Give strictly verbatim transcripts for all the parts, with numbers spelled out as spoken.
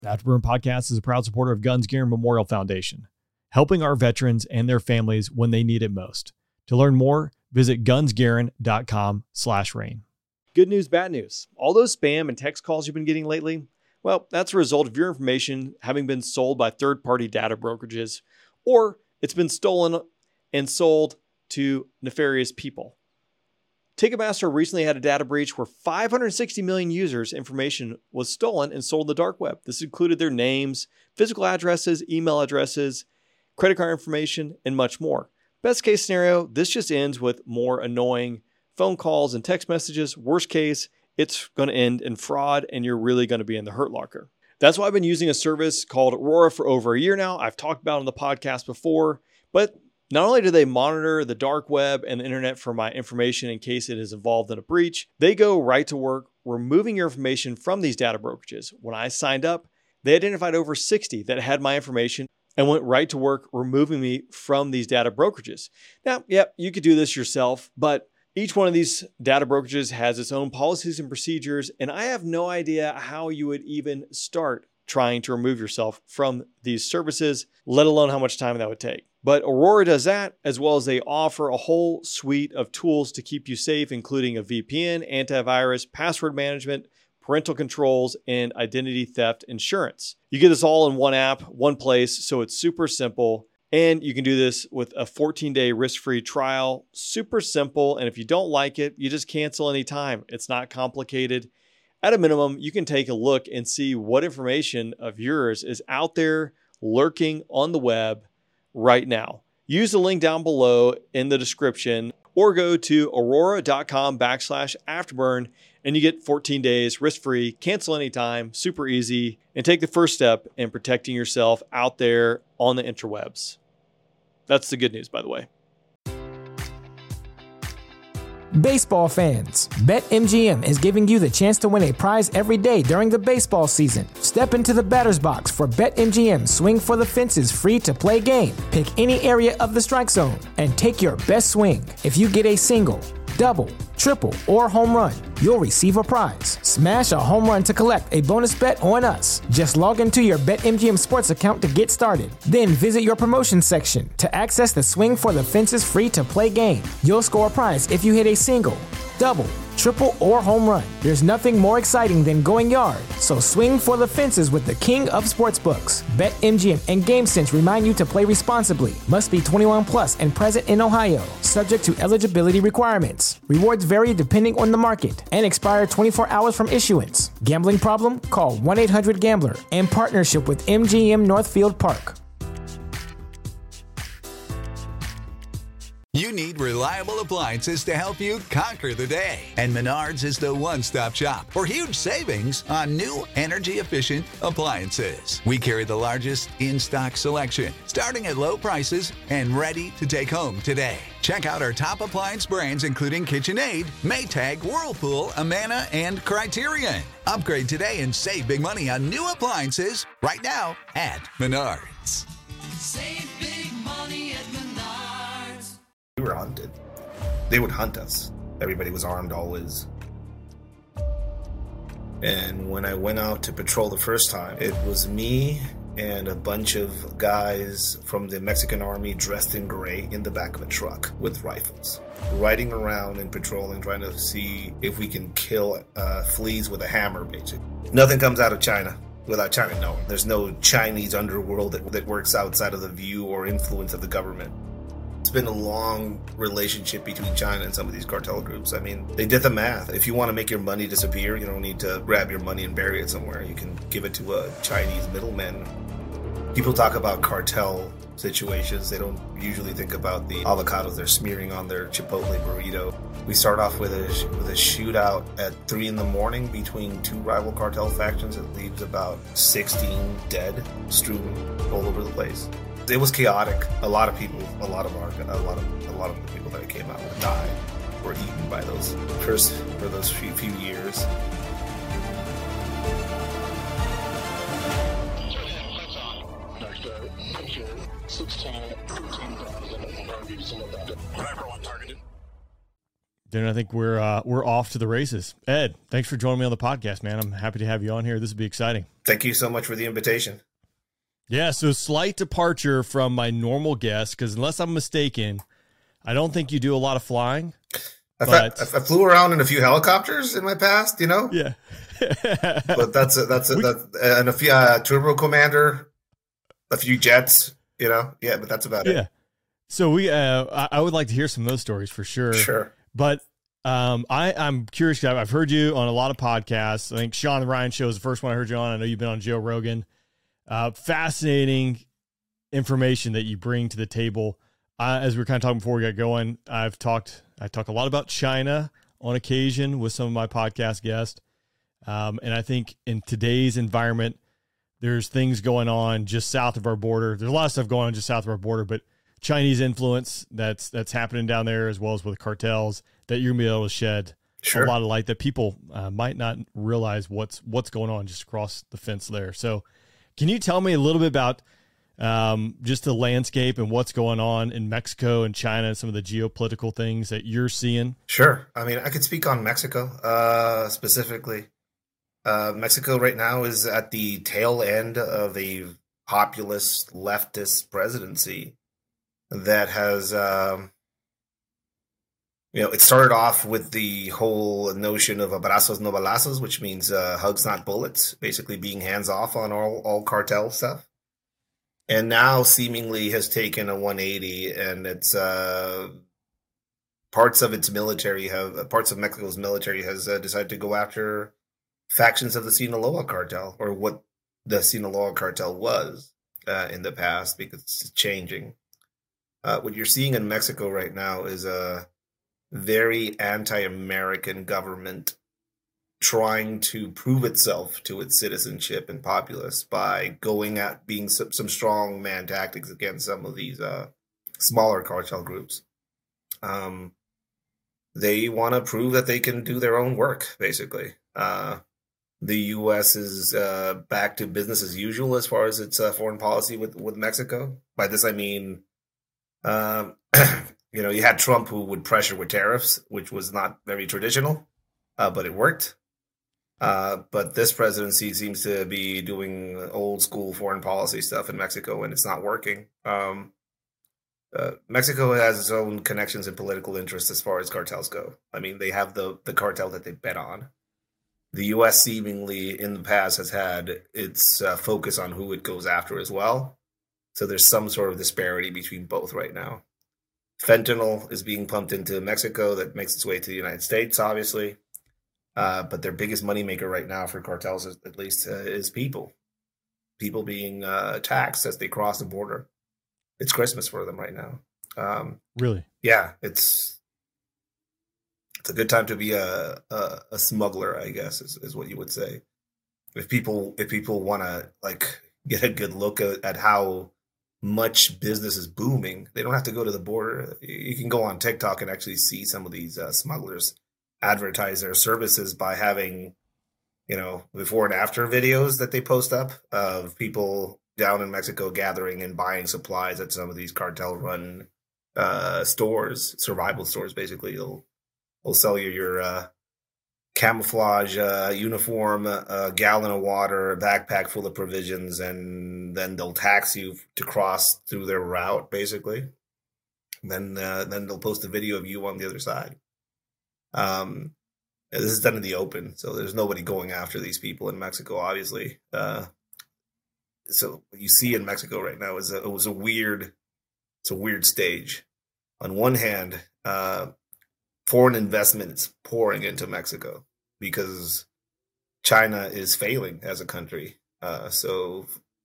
The Afterburn Podcast is a proud supporter of Guns Gear Memorial Foundation, helping our veterans and their families when they need it most. To learn more, visit gunsgarin.com slash rain. Good news, bad news. All those spam and text calls you've been getting lately, well, that's a result of your information having been sold by third-party data brokerages, or it's been stolen and sold to nefarious people. Ticketmaster recently had a data breach where five hundred sixty million users' information was stolen and sold on the dark web. This included their names, physical addresses, email addresses, credit card information, and much more. Best case scenario, this just ends with more annoying phone calls and text messages. Worst case, it's going to end in fraud and you're really going to be in the hurt locker. That's why I've been using a service called Aurora for over a year now. I've talked about it on the podcast before, but not only do they monitor the dark web and the internet for my information in case it is involved in a breach, they go right to work removing your information from these data brokerages. When I signed up, they identified over sixty that had my information and went right to work removing me from these data brokerages. Now, yep, you could do this yourself, but each one of these data brokerages has its own policies and procedures, and I have no idea how you would even start trying to remove yourself from these services, let alone how much time that would take. But Aurora does that, as well as they offer a whole suite of tools to keep you safe, including a V P N, antivirus, password management, parental controls, and identity theft insurance. You get this all in one app, one place, so it's super simple. And you can do this with a fourteen-day risk-free trial. Super simple, and if you don't like it, you just cancel anytime. It's not complicated. At a minimum, you can take a look and see what information of yours is out there lurking on the web right now. Use the link down below in the description or go to aurora.com backslash afterburn and you get fourteen days risk-free, cancel anytime, super easy, and take the first step in protecting yourself out there on the interwebs. That's the good news, by the way. Baseball fans, BetMGM is giving you the chance to win a prize every day during the baseball season. Step into the batter's box for BetMGM Swing for the Fences free-to-play game. Pick any area of the strike zone and take your best swing. If you get a single, double, triple, or home run, you'll receive a prize. Smash a home run to collect a bonus bet on us. Just log into your BetMGM Sports account to get started. Then visit your promotion section to access the Swing for the Fences free-to-play game. You'll score a prize if you hit a single, double, triple, or home run. There's nothing more exciting than going yard, so swing for the fences with the king of sportsbooks. BetMGM and GameSense remind you to play responsibly. Must be twenty-one plus and present in Ohio. Subject to eligibility requirements. Rewards vary depending on the market and expire twenty-four hours from issuance. Gambling problem? Call one eight hundred gambler. In partnership with M G M Northfield Park. You need reliable appliances to help you conquer the day. And Menards is the one-stop shop for huge savings on new energy-efficient appliances. We carry the largest in-stock selection, starting at low prices and ready to take home today. Check out our top appliance brands including KitchenAid, Maytag, Whirlpool, Amana, and Criterion. Upgrade today and save big money on new appliances right now at Menards. Save big money at Menards. We were hunted. They would hunt us. Everybody was armed always. And when I went out to patrol the first time, it was me and a bunch of guys from the Mexican army dressed in gray in the back of a truck with rifles, riding around and patrolling, trying to see if we can kill uh, fleas with a hammer, basically. Nothing comes out of China without China knowing. There's no Chinese underworld that, that works outside of the view or influence of the government. It's been a long relationship between China and some of these cartel groups. I mean, they did the math. If you want to make your money disappear, you don't need to grab your money and bury it somewhere. You can give it to a Chinese middleman. People talk about cartel situations. They don't usually think about the avocados they're smearing on their Chipotle burrito. We start off with a with a shootout at three in the morning between two rival cartel factions. It leaves about sixteen dead, strewn all over the place. It was chaotic. A lot of people, a lot of our, a lot of, a lot of the people that came out died, were eaten by those first for those few few years. Then I think we're uh, we're off to the races. Ed, thanks for joining me on the podcast, man. I'm happy to have you on here. This will be exciting. Thank you so much for the invitation. Yeah, so slight departure from my normal guest, because unless I'm mistaken, I don't think you do a lot of flying. I've but... had, I flew around in a few helicopters in my past, you know? Yeah. But that's a, that's a, we... that, and a few uh, Turbo Commander, a few jets, you know? Yeah, but that's about yeah. it. Yeah. So we, uh, I, I would like to hear some of those stories for sure. Sure. But um, I, I'm curious. I've heard you on a lot of podcasts. I think Sean Ryan Show is the first one I heard you on. I know you've been on Joe Rogan. Uh, fascinating information that you bring to the table. Uh, as we were kind of talking before we got going, I've talked, I talk a lot about China on occasion with some of my podcast guests. Um, and I think in today's environment, there's things going on just south of our border. There's a lot of stuff going on just south of our border, but Chinese influence that's that's happening down there, as well as with cartels, that you're gonna be able to shed sure. a lot of light that people uh, might not realize what's what's going on just across the fence there. So, can you tell me a little bit about um, just the landscape and what's going on in Mexico and China and some of the geopolitical things that you're seeing? Sure. I mean, I could speak on Mexico uh, specifically. Uh, Mexico right now is at the tail end of a populist leftist presidency that has, um, you know, it started off with the whole notion of abrazos no balazos, which means uh, hugs not bullets, basically being hands off on all, all cartel stuff. And now seemingly has taken a one eighty, and it's uh, parts of its military have parts of Mexico's military has uh, decided to go after factions of the Sinaloa cartel, or what the Sinaloa cartel was uh, in the past, because it's changing. Uh, what you're seeing in Mexico right now is a very anti-American government trying to prove itself to its citizenship and populace by going at being some, some strong man tactics against some of these uh, smaller cartel groups. Um, they want to prove that they can do their own work, basically. Uh, the U S is uh, back to business as usual as far as its uh, foreign policy with, with Mexico. By this, I mean, um, you know, you had Trump who would pressure with tariffs, which was not very traditional, uh, but it worked. Uh, but this presidency seems to be doing old school foreign policy stuff in Mexico, and it's not working. Um, uh, Mexico has its own connections and political interests as far as cartels go. I mean, they have the, the cartel that they bet on. The U S seemingly in the past has had its uh, focus on who it goes after as well. So there's some sort of disparity between both right now. Fentanyl is being pumped into Mexico that makes its way to the United States, obviously. Uh, but their biggest moneymaker right now for cartels, is, at least, uh, is people. People being uh, taxed as they cross the border. It's Christmas for them right now. Um, really? Yeah, it's it's a good time to be a a, a smuggler, I guess, is, is what you would say. If people if people want to like get a good look at, at how much business is booming, they don't have to go to the border. You can go on TikTok and actually see some of these uh, smugglers advertise their services by having, you know, before and after videos that they post up of people down in Mexico gathering and buying supplies at some of these cartel run uh, stores, survival stores. Basically, they'll they'll sell you your uh, camouflage uh, uniform, a gallon of water, a backpack full of provisions, and then they'll tax you to cross through their route. Basically, then uh, then they'll post a video of you on the other side. Um, this is done in the open, so there's nobody going after these people in Mexico, obviously. Uh, so what you see in Mexico right now is a, it was a weird, it's a weird stage. On one hand, uh, foreign investment is pouring into Mexico because China is failing as a country. Uh, so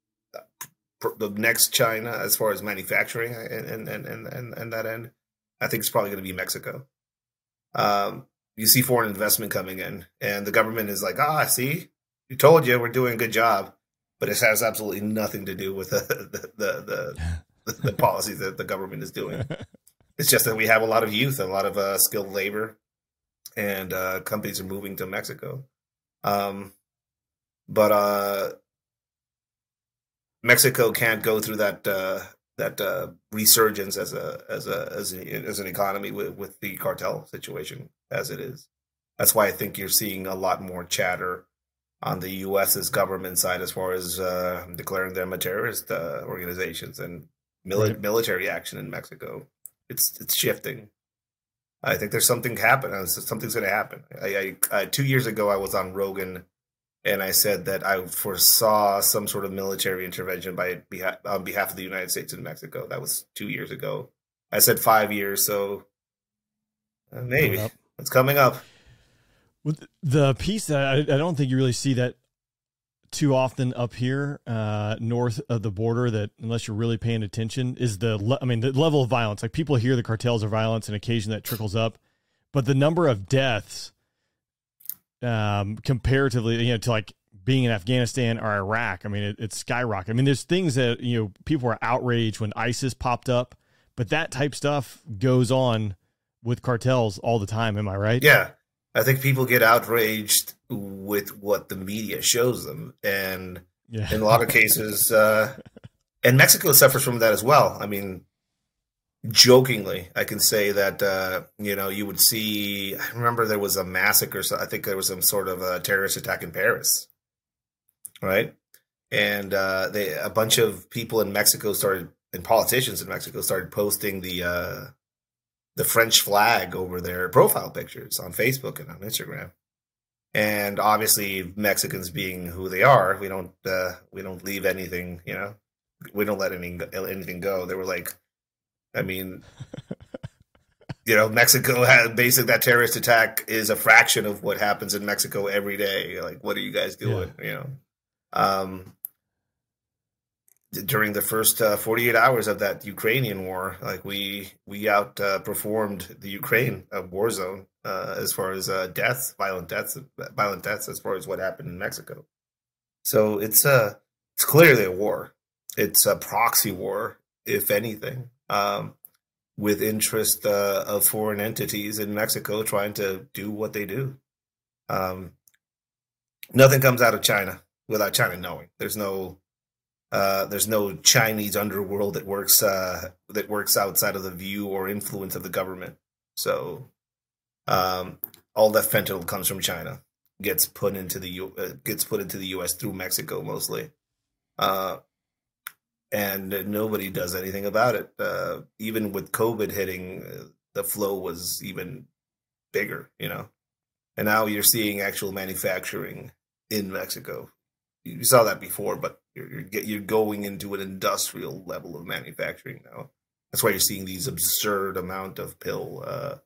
the next China, as far as manufacturing and and and and, and that end, I think it's probably going to be Mexico. Um, you see foreign investment coming in, and the government is like, ah, see, we told you we're doing a good job, but it has absolutely nothing to do with the the the, the, the policies that the government is doing. It's just that we have a lot of youth, a lot of uh, skilled labor, and uh, companies are moving to Mexico. Um, but uh, Mexico can't go through that uh, that uh, resurgence as a as a as a, as an economy with, with the cartel situation as it is. That's why I think you're seeing a lot more chatter on the U S's government side as far as uh, declaring them a terrorist uh, organizations and mili- Right. military action in Mexico. It's it's shifting. I think there's something happening. Something's going to happen. I, I, I two years ago I was on Rogan, and I said that I foresaw some sort of military intervention by behalf, on behalf of the United States in Mexico. That was two years ago. I said five years, so uh, maybe Coming up. it's coming up. With the piece that I, I don't think you really see that too often up here, uh, north of the border, that unless you're really paying attention, is the, le- I mean, the level of violence. Like, people hear the cartels are violence and occasionally that trickles up, but the number of deaths, um, comparatively, you know, to like being in Afghanistan or Iraq, I mean, it, it's skyrocketed. I mean, there's things that, you know, people were outraged when ISIS popped up, but that type stuff goes on with cartels all the time. Am I right? Yeah. I think people get outraged with what the media shows them. And Yeah. in a lot of cases, uh, and Mexico suffers from that as well. I mean, jokingly, I can say that, uh, you know, you would see, I remember there was a massacre. So I think there was some sort of a terrorist attack in Paris, right? And uh, they, a bunch of people in Mexico started, and politicians in Mexico started posting the, uh, the French flag over their profile pictures on Facebook and on Instagram. And obviously Mexicans being who they are, we don't, uh, we don't leave anything, you know, we don't let anything, anything go. They were like, I mean, you know, Mexico had basically that terrorist attack is a fraction of what happens in Mexico every day. Like, what are you guys doing? Yeah. You know, um, during the first uh, forty-eight hours of that Ukrainian war, like we we outperformed the Ukraine uh, war zone uh, as far as uh, deaths, violent deaths, violent deaths, as far as what happened in Mexico. So it's uh, it's clearly a war. It's a proxy war, if anything, um, with interest uh, of foreign entities in Mexico trying to do what they do. Um, nothing comes out of China without China knowing. There's no Uh, there's no Chinese underworld that works uh, that works outside of the view or influence of the government. So um, all that fentanyl comes from China, gets put into the U- uh, gets put into the U S through Mexico mostly, uh, and nobody does anything about it. Uh, even with COVID hitting, uh, the flow was even bigger, you know. And now you're seeing actual manufacturing in Mexico. You saw that before, but you're, you're you're going into an industrial level of manufacturing now. That's why you're seeing these absurd amount of pill, uh,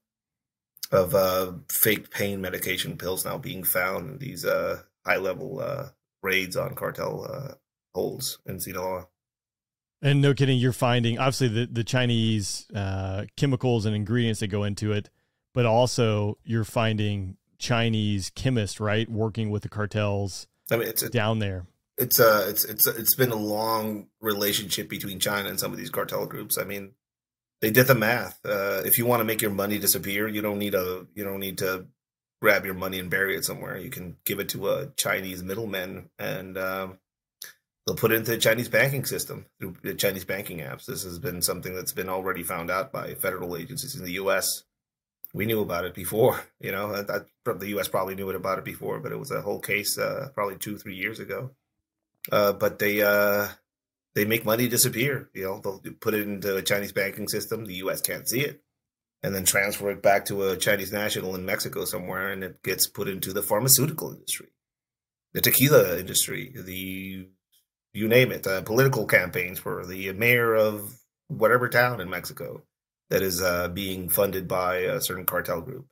of uh, fake pain medication pills now being found in these uh, high level uh, raids on cartel uh, holds in Sinaloa. And no kidding, you're finding obviously the the Chinese uh, chemicals and ingredients that go into it, but also you're finding Chinese chemists, right, working with the cartels. I mean, it's a, down there. It's uh it's it's it's been a long relationship between China and some of these cartel groups. I mean, they did the math. Uh, if you want to make your money disappear, you don't need a you don't need to grab your money and bury it somewhere. You can give it to a Chinese middleman, and um, they'll put it into the Chinese banking system through the Chinese banking apps. This has been something that's been already found out by federal agencies in the U S. We knew about it before, you know. I, I, the U S probably knew it about it before, but it was a whole case uh, probably two, three years ago. Uh, but they uh, they make money disappear. You know, they'll put it into a Chinese banking system. The U S can't see it, and then transfer it back to a Chinese national in Mexico somewhere, and it gets put into the pharmaceutical industry, the tequila industry, the you name it, uh, political campaigns for the mayor of whatever town in Mexico that is uh, being funded by a certain cartel group.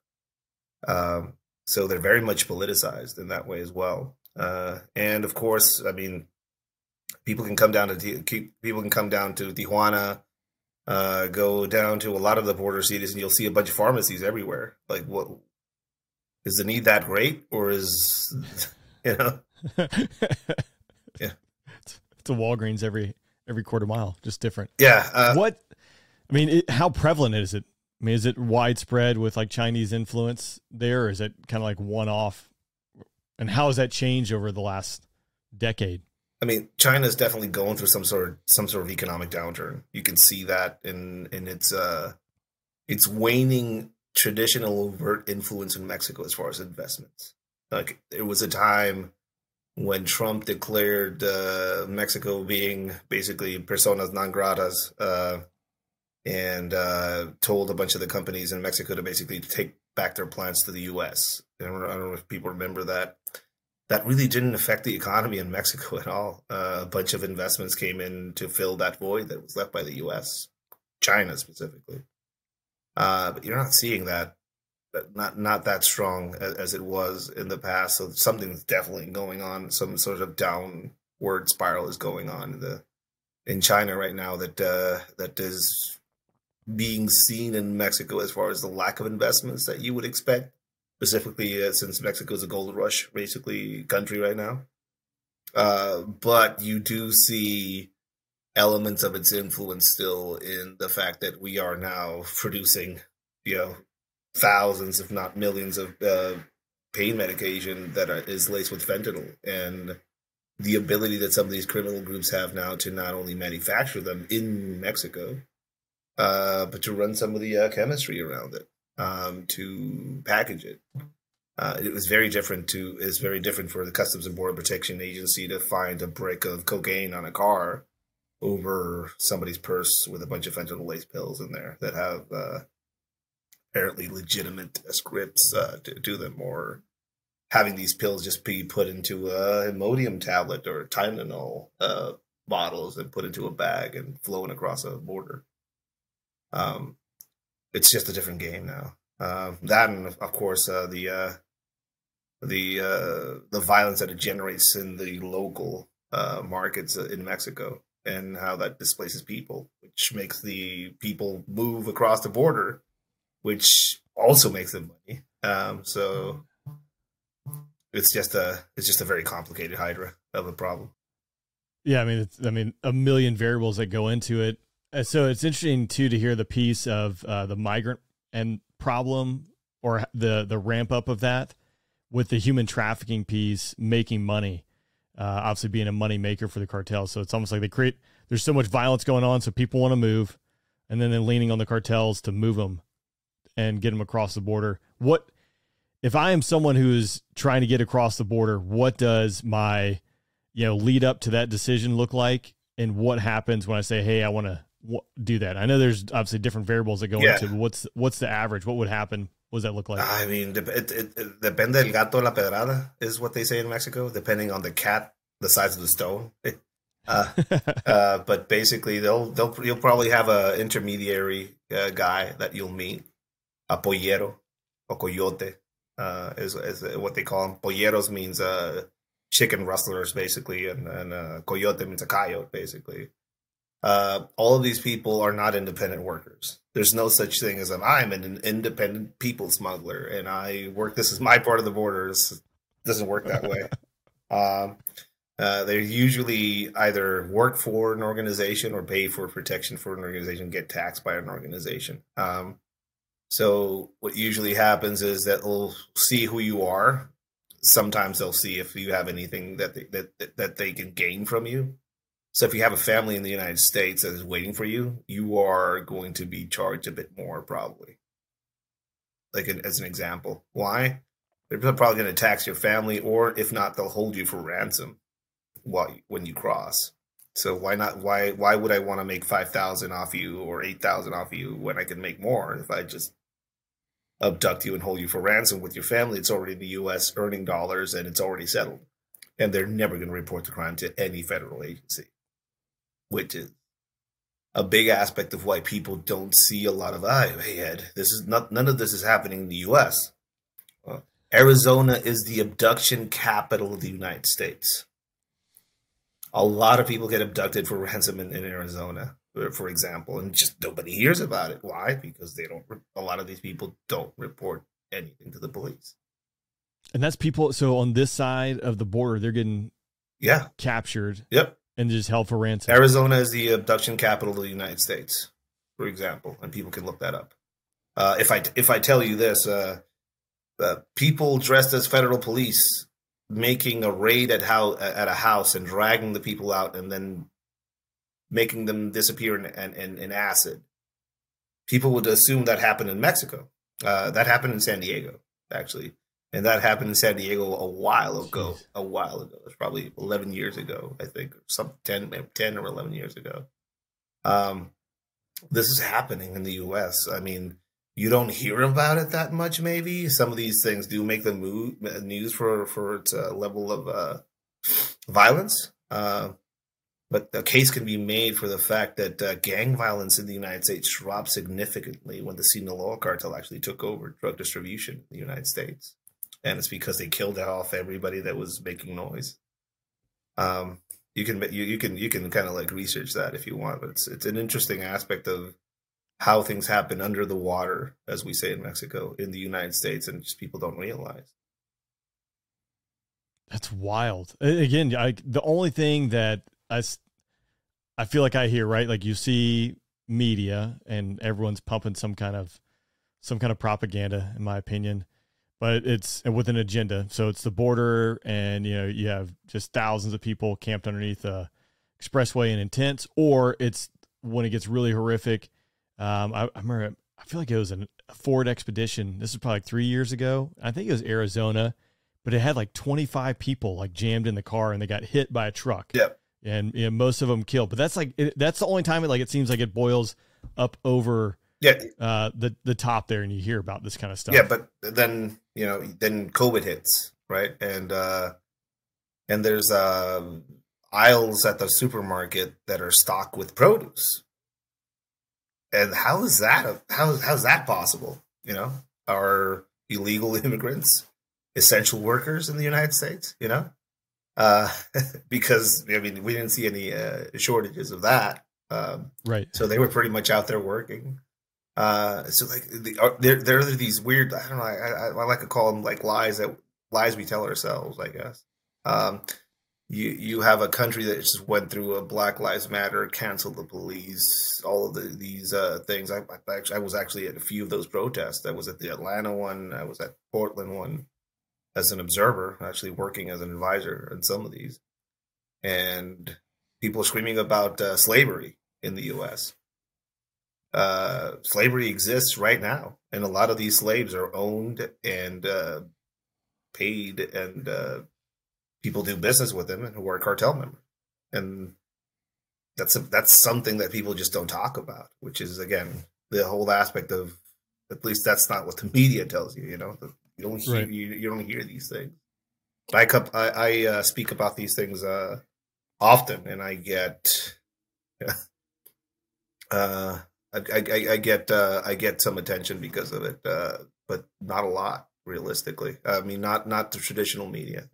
Um, so they're very much politicized in that way as well. Uh, and of course, I mean, people can come down to people can come down to Tijuana, uh, go down to a lot of the border cities, and you'll see a bunch of pharmacies everywhere. Like, what is the need that great, or is you know? Yeah, it's, it's a Walgreens every every quarter mile, just different. Yeah. Uh, what? I mean, it, how prevalent is it? I mean, is it widespread with like Chinese influence there, or is it kind of like one off? And how has that changed over the last decade? I mean, China is definitely going through some sort of some sort of economic downturn. You can see that in in its uh, its waning traditional overt influence in Mexico as far as investments. Like there was a time when Trump declared uh, Mexico being basically personas non gratas, uh, and uh, told a bunch of the companies in Mexico to basically take back their plants to the U S. I don't, I don't know if people remember that. That really didn't affect the economy in Mexico at all. Uh, a bunch of investments came in to fill that void that was left by the U S, China specifically. Uh, but you're not seeing that, not not that strong as, as it was in the past. So something's definitely going on. Some sort of downward spiral is going on in the in China right now that uh, that is being seen in Mexico as far as the lack of investments that you would expect. Specifically, uh, since Mexico is a gold rush, basically, country right now. Uh, but you do see elements of its influence still in the fact that we are now producing, you know, thousands, if not millions of uh, pain medication that are, is laced with fentanyl. And the ability that some of these criminal groups have now to not only manufacture them in Mexico, uh, but to run some of the uh, chemistry around it. Um, to package it. Uh, it was very different to is very different for the Customs and Border Protection Agency to find a brick of cocaine on a car over somebody's purse with a bunch of fentanyl laced pills in there that have uh, apparently legitimate scripts uh, to do them, or having these pills just be put into a Imodium tablet or Tylenol uh, bottles and put into a bag and flown across a border. Um, It's just a different game now. Uh, that, and of course, uh, the uh, the uh, the violence that it generates in the local uh, markets in Mexico, and how that displaces people, which makes the people move across the border, which also makes them money. Um, so it's just a it's just a very complicated hydra of a problem. Yeah, I mean, it's, I mean, a million variables that go into it. Uh, so it's interesting too to hear the piece of uh, the migrant and problem, or the the ramp up of that, with the human trafficking piece making money, uh, obviously being a money maker for the cartel. So it's almost like they create. There's so much violence going on, so people want to move, and then they're leaning on the cartels to move them and get them across the border. What if I am someone who is trying to get across the border? What does my you know lead up to that decision look like, and what happens when I say, "Hey, I want to do that"? I know there's obviously different variables that go Yeah. into, but what's what's the average? What would happen? What does that look like? I mean, it, it, it, depende del gato la pedrada is what they say in Mexico, depending on the cat, the size of the stone. Uh, uh, but basically, they'll they'll you'll probably have a intermediary uh, guy that you'll meet, a pollero or coyote, uh, is is what they call them. Polleros means uh, chicken rustlers, basically, and and uh, coyote means a coyote, basically. Uh, all of these people are not independent workers. There's no such thing as an, I'm an independent people smuggler and I work, this is my part of the border. It doesn't work that way. um, uh, they usually either work for an organization or pay for protection for an organization, get taxed by an organization. Um, so what usually happens is that they'll see who you are. Sometimes they'll see if you have anything that they, that, that they can gain from you. So if you have a family in the United States that is waiting for you, you are going to be charged a bit more, probably. Like an, as an example. Why? They're probably going to tax your family, or if not, they'll hold you for ransom while when you cross. So why not? Why why would I want to make five thousand off you or eight thousand off you when I can make more if I just abduct you and hold you for ransom with your family? It's already in the U S earning dollars and it's already settled, and they're never going to report the crime to any federal agency. Which is a big aspect of why people don't see a lot of, ah, hey, Ed, this is not, none of this is happening in the U S. Uh, Arizona is the abduction capital of the United States. A lot of people get abducted for ransom in, in Arizona, for, for example, and just nobody hears about it. Why? Because they don't, a lot of these people don't report anything to the police. And that's people. So on this side of the border, they're getting yeah captured. Yep. And just held for ransom. Arizona is the abduction capital of the United States, for example, and people can look that up. Uh, if I if I tell you this, uh, uh, people dressed as federal police making a raid at how at a house and dragging the people out and then making them disappear in, in, in, in acid. People would assume that happened in Mexico. Uh, that happened in San Diego, actually. And that happened in San Diego a while ago. Jeez. A while ago. It was probably eleven years ago, I think. Or some ten, ten or eleven years ago. Um, this is happening in the U S. I mean, you don't hear about it that much, maybe. Some of these things do make the move, news for, for its uh, level of uh, violence. Uh, but the case can be made for the fact that uh, gang violence in the United States dropped significantly when the Sinaloa cartel actually took over drug distribution in the United States. And it's because they killed off everybody that was making noise. Um, you can you, you can you can kind of like research that if you want, but it's it's an interesting aspect of how things happen under the water, as we say in Mexico, in the United States, and just people don't realize. That's wild. Again, I, the only thing that I, I feel like I hear, right? Like you see media and everyone's pumping some kind of, some kind of propaganda, in my opinion, but it's with an agenda. So it's the border and, you know, you have just thousands of people camped underneath a expressway in Intense, or it's when it gets really horrific. Um, I, I remember, I feel like it was an, a Ford Expedition. This is probably like three years ago. I think it was Arizona, but it had like twenty-five people like jammed in the car and they got hit by a truck. Yep. And you know, most of them killed, but that's like, it, that's the only time it like, it seems like it boils up over yeah. uh, the, the top there. And you hear about this kind of stuff. Yeah. But then, you know, then COVID hits, right. And, uh, and there's, uh, aisles at the supermarket that are stocked with produce. And how is that, how, how's that possible? You know, are illegal immigrants essential workers in the United States, you know? Uh, because, I mean, we didn't see any uh, shortages of that. Um, right. So they were pretty much out there working. Uh, so, like, the, there, there are these weird, I don't know, I, I, I like to call them, like, lies that lies we tell ourselves, I guess. Um, you you have a country that just went through a Black Lives Matter, canceled the police, all of the, these uh, things. I, I, actually, I was actually at a few of those protests. I was at the Atlanta one. I was at Portland one. As an observer, actually working as an advisor in some of these, and people screaming about uh, slavery in the U S. Uh, slavery exists right now, and a lot of these slaves are owned and uh, paid, and uh, people do business with them and who are cartel members. And that's a, that's something that people just don't talk about, which is, again, the whole aspect of, at least that's not what the media tells you, you know, the, You don't hear right. you, you don't hear these things. I I, I uh, speak about these things uh, often, and I get uh, I, I, I get uh, I get some attention because of it, uh, but not a lot, realistically. I mean, not not the traditional media.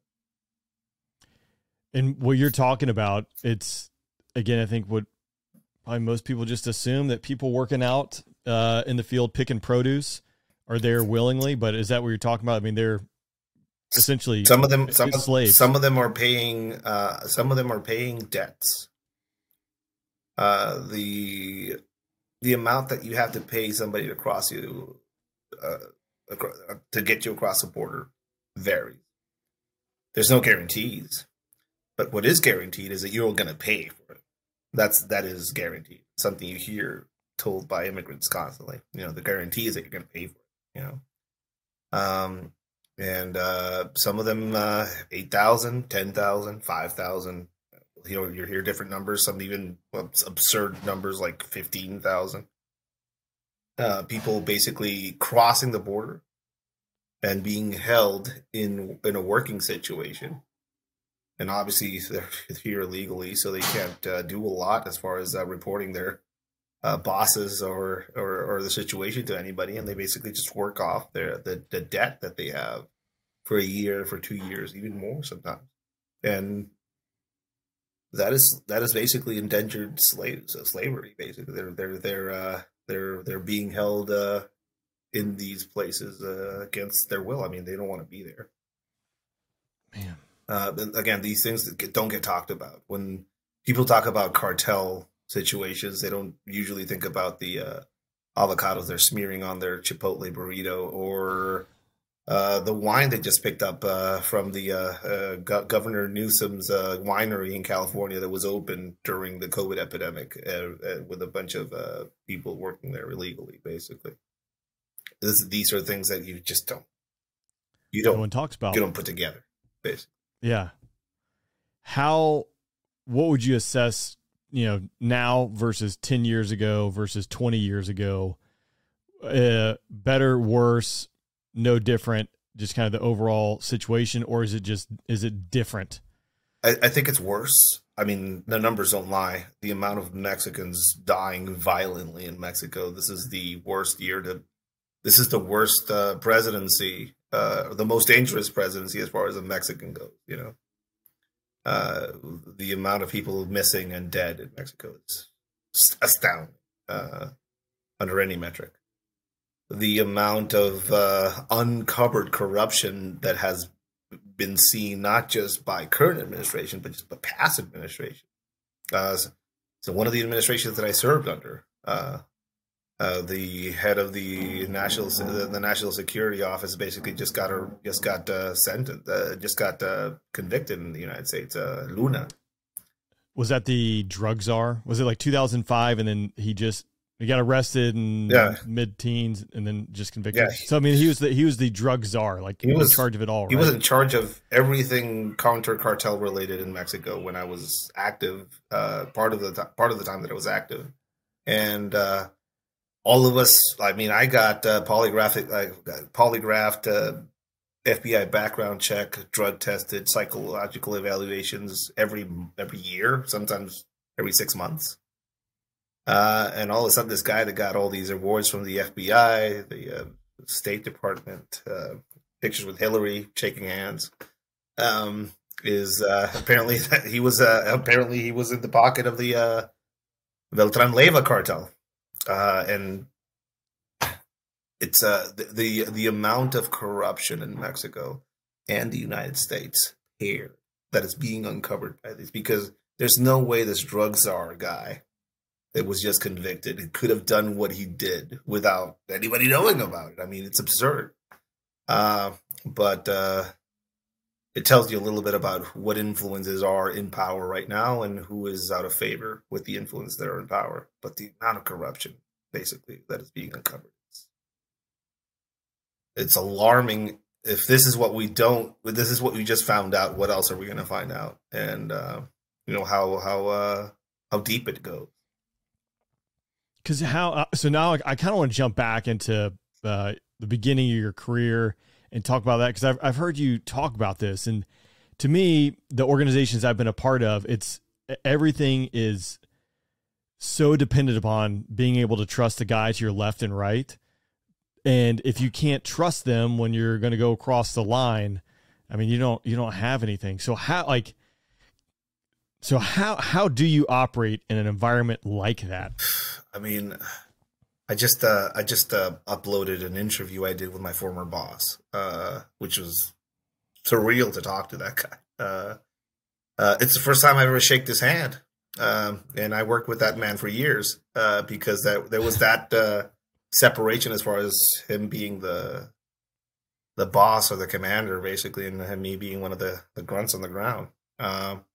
And what you're talking about, it's again, I think what probably most people just assume that people working out uh, in the field picking produce are there willingly, but is that what you're talking about? I mean, they're essentially some of them, some of, slaves. Some of them are paying, uh, some of them are paying debts. Uh, the, the amount that you have to pay somebody to cross you, uh, to get you across the border varies. There's no guarantees, but what is guaranteed is that you're going to pay for it. That's, that is guaranteed. Something you hear told by immigrants constantly. You know, the guarantee is that you're going to pay for it. You know, um, and uh, some of them uh, eight thousand, ten thousand, five thousand. You know, you hear different numbers. Some even well, absurd numbers like fifteen thousand. Uh, people basically crossing the border and being held in in a working situation. And obviously, they're here illegally, so they can't uh, do a lot as far as uh, reporting their Uh, bosses or, or or the situation to anybody, and they basically just work off their the, the debt that they have for a year, for two years, even more sometimes. And that is that is basically indentured slaves, uh, slavery. Basically, they're they're they're uh, they're they're being held uh, in these places uh, against their will. I mean, they don't want to be there. Man, uh, again, these things that get, don't get talked about when people talk about cartel situations. They don't usually think about the uh, avocados they're smearing on their Chipotle burrito, or Uh, the wine they just picked up uh, from the uh, uh, Go- Governor Newsom's uh, winery in California that was open during the COVID epidemic uh, uh, with a bunch of uh, people working there illegally, basically. This, these are things that you just don't, you don't, no one talks about. You don't put together, basically. Yeah. How, what would you assess, you know, now versus ten years ago versus twenty years ago? Uh, better, worse, no different, just kind of the overall situation, or is it just, is it different? I, I think it's worse. I mean, the numbers don't lie. The amount of Mexicans dying violently in Mexico, this is the worst year to, this is the worst uh, presidency, uh, the most dangerous presidency as far as a Mexican goes, you know. Uh, the amount of people missing and dead in Mexico is astounding uh, under any metric. The amount of uh, uncovered corruption that has been seen not just by current administration, but just by past administration. Uh, so one of the administrations that I served under, uh, uh, the head of the national the National Security Office basically just got her just got uh, sentenced, uh, just got uh, convicted in the United States. Uh, Luna. Was that the drug czar? Was it like two thousand five, and then he just he got arrested in yeah. mid-teens, and then just convicted? Yeah. So I mean, he was the he was the drug czar, like he was in charge of it all. He right? was in charge of everything counter cartel related in Mexico when I was active. Uh, part of the th- part of the time that I was active, and uh, all of us. I mean, I got uh, polygraphic, I got polygraphed. Uh, F B I background check, drug tested, psychological evaluations every every year, sometimes every six months. Uh, and all of a sudden, this guy that got all these awards from the F B I, the uh, State Department, uh, pictures with Hillary, shaking hands, um, is uh, apparently he was uh, apparently he was in the pocket of the uh, Beltran Leyva cartel, uh, and. It's uh, the, the the amount of corruption in Mexico and the United States here that is being uncovered by this, because there's no way this drug czar guy that was just convicted could have done what he did without anybody knowing about it. I mean, it's absurd. Uh, but uh, it tells you a little bit about what influences are in power right now and who is out of favor with the influence that are in power. But the amount of corruption, basically, that is being uncovered. It's alarming. If this is what we don't, if this is what we just found out, what else are we going to find out? And, uh, you know, how, how, uh, how deep it goes. Cause how, uh, so now I kind of want to jump back into, uh, the beginning of your career and talk about that. Cause I've, I've heard you talk about this, and to me, the organizations I've been a part of, it's everything is so dependent upon being able to trust the guy to your left and right. And if you can't trust them when you're going to go across the line, I mean, you don't, you don't have anything. So how, like, so how, how do you operate in an environment like that? I mean, I just, uh, I just, uh, uploaded an interview I did with my former boss, uh, which was surreal to talk to that guy. Uh, uh, it's the first time I ever shaked his hand. Um, and I worked with that man for years, uh, because that there was that, uh, separation as far as him being the the boss or the commander, basically, and me being one of the, the grunts on the ground. Um,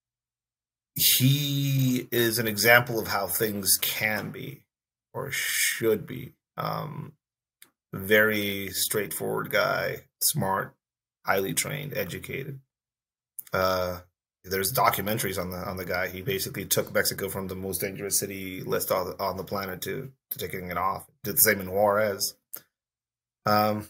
he is an example of how things can be or should be. Um, very straightforward guy, smart, highly trained, educated. Uh, there's documentaries on the on the guy. He basically took Mexico from the most dangerous city list on the, on the planet to, to taking it off. Did the same in Juarez. Um,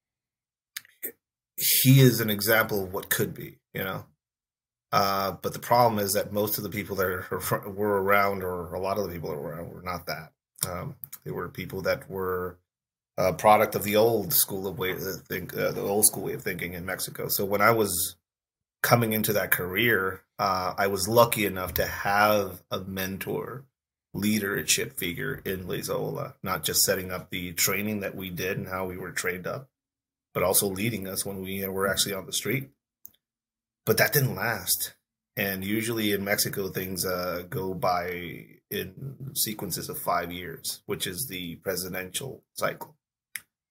he is an example of what could be, you know. Uh, but the problem is that most of the people that are, were around, or a lot of the people that were around, were not that. Um, they were people that were a product of the old school of way of think, uh, the old school way of thinking in Mexico. So when I was coming into that career, uh, I was lucky enough to have a mentor, leadership figure in Leyzola, not just setting up the training that we did and how we were trained up, but also leading us when we were actually on the street. But that didn't last. And usually in Mexico, things uh, go by in sequences of five years, which is the presidential cycle.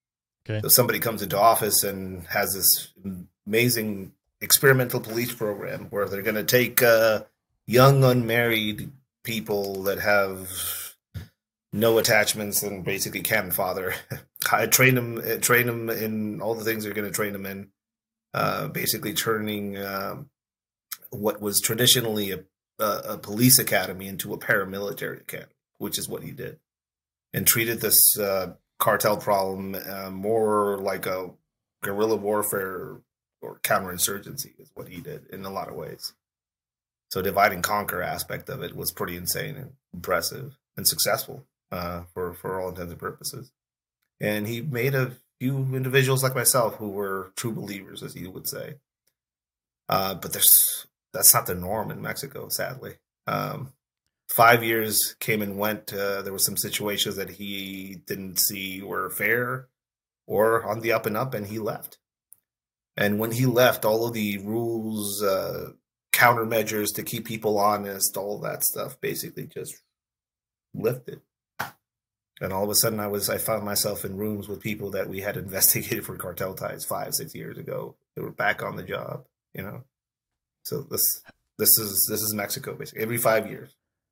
Okay. So somebody comes into office and has this amazing experimental police program where they're going to take uh, young unmarried people that have no attachments and basically can't father. I train them, train them in all the things they're going to train them in. Uh, basically, turning uh, what was traditionally a, a, a police academy into a paramilitary academy, which is what he did, and treated this uh, cartel problem uh, more like a guerrilla warfare or counterinsurgency is what he did in a lot of ways. So divide and conquer aspect of it was pretty insane and impressive and successful uh, for, for all intents and purposes. And he made a few individuals like myself who were true believers, as you would say. Uh, but there's that's not the norm in Mexico, sadly. Um, five years came and went. Uh, there were some situations that he didn't see were fair or on the up and up, and he left. And when he left, all of the rules, uh, countermeasures to keep people honest, all that stuff basically just lifted. And all of a sudden, I was I found myself in rooms with people that we had investigated for cartel ties five, six years ago. They were back on the job, you know. So this this is this is Mexico, basically every five years.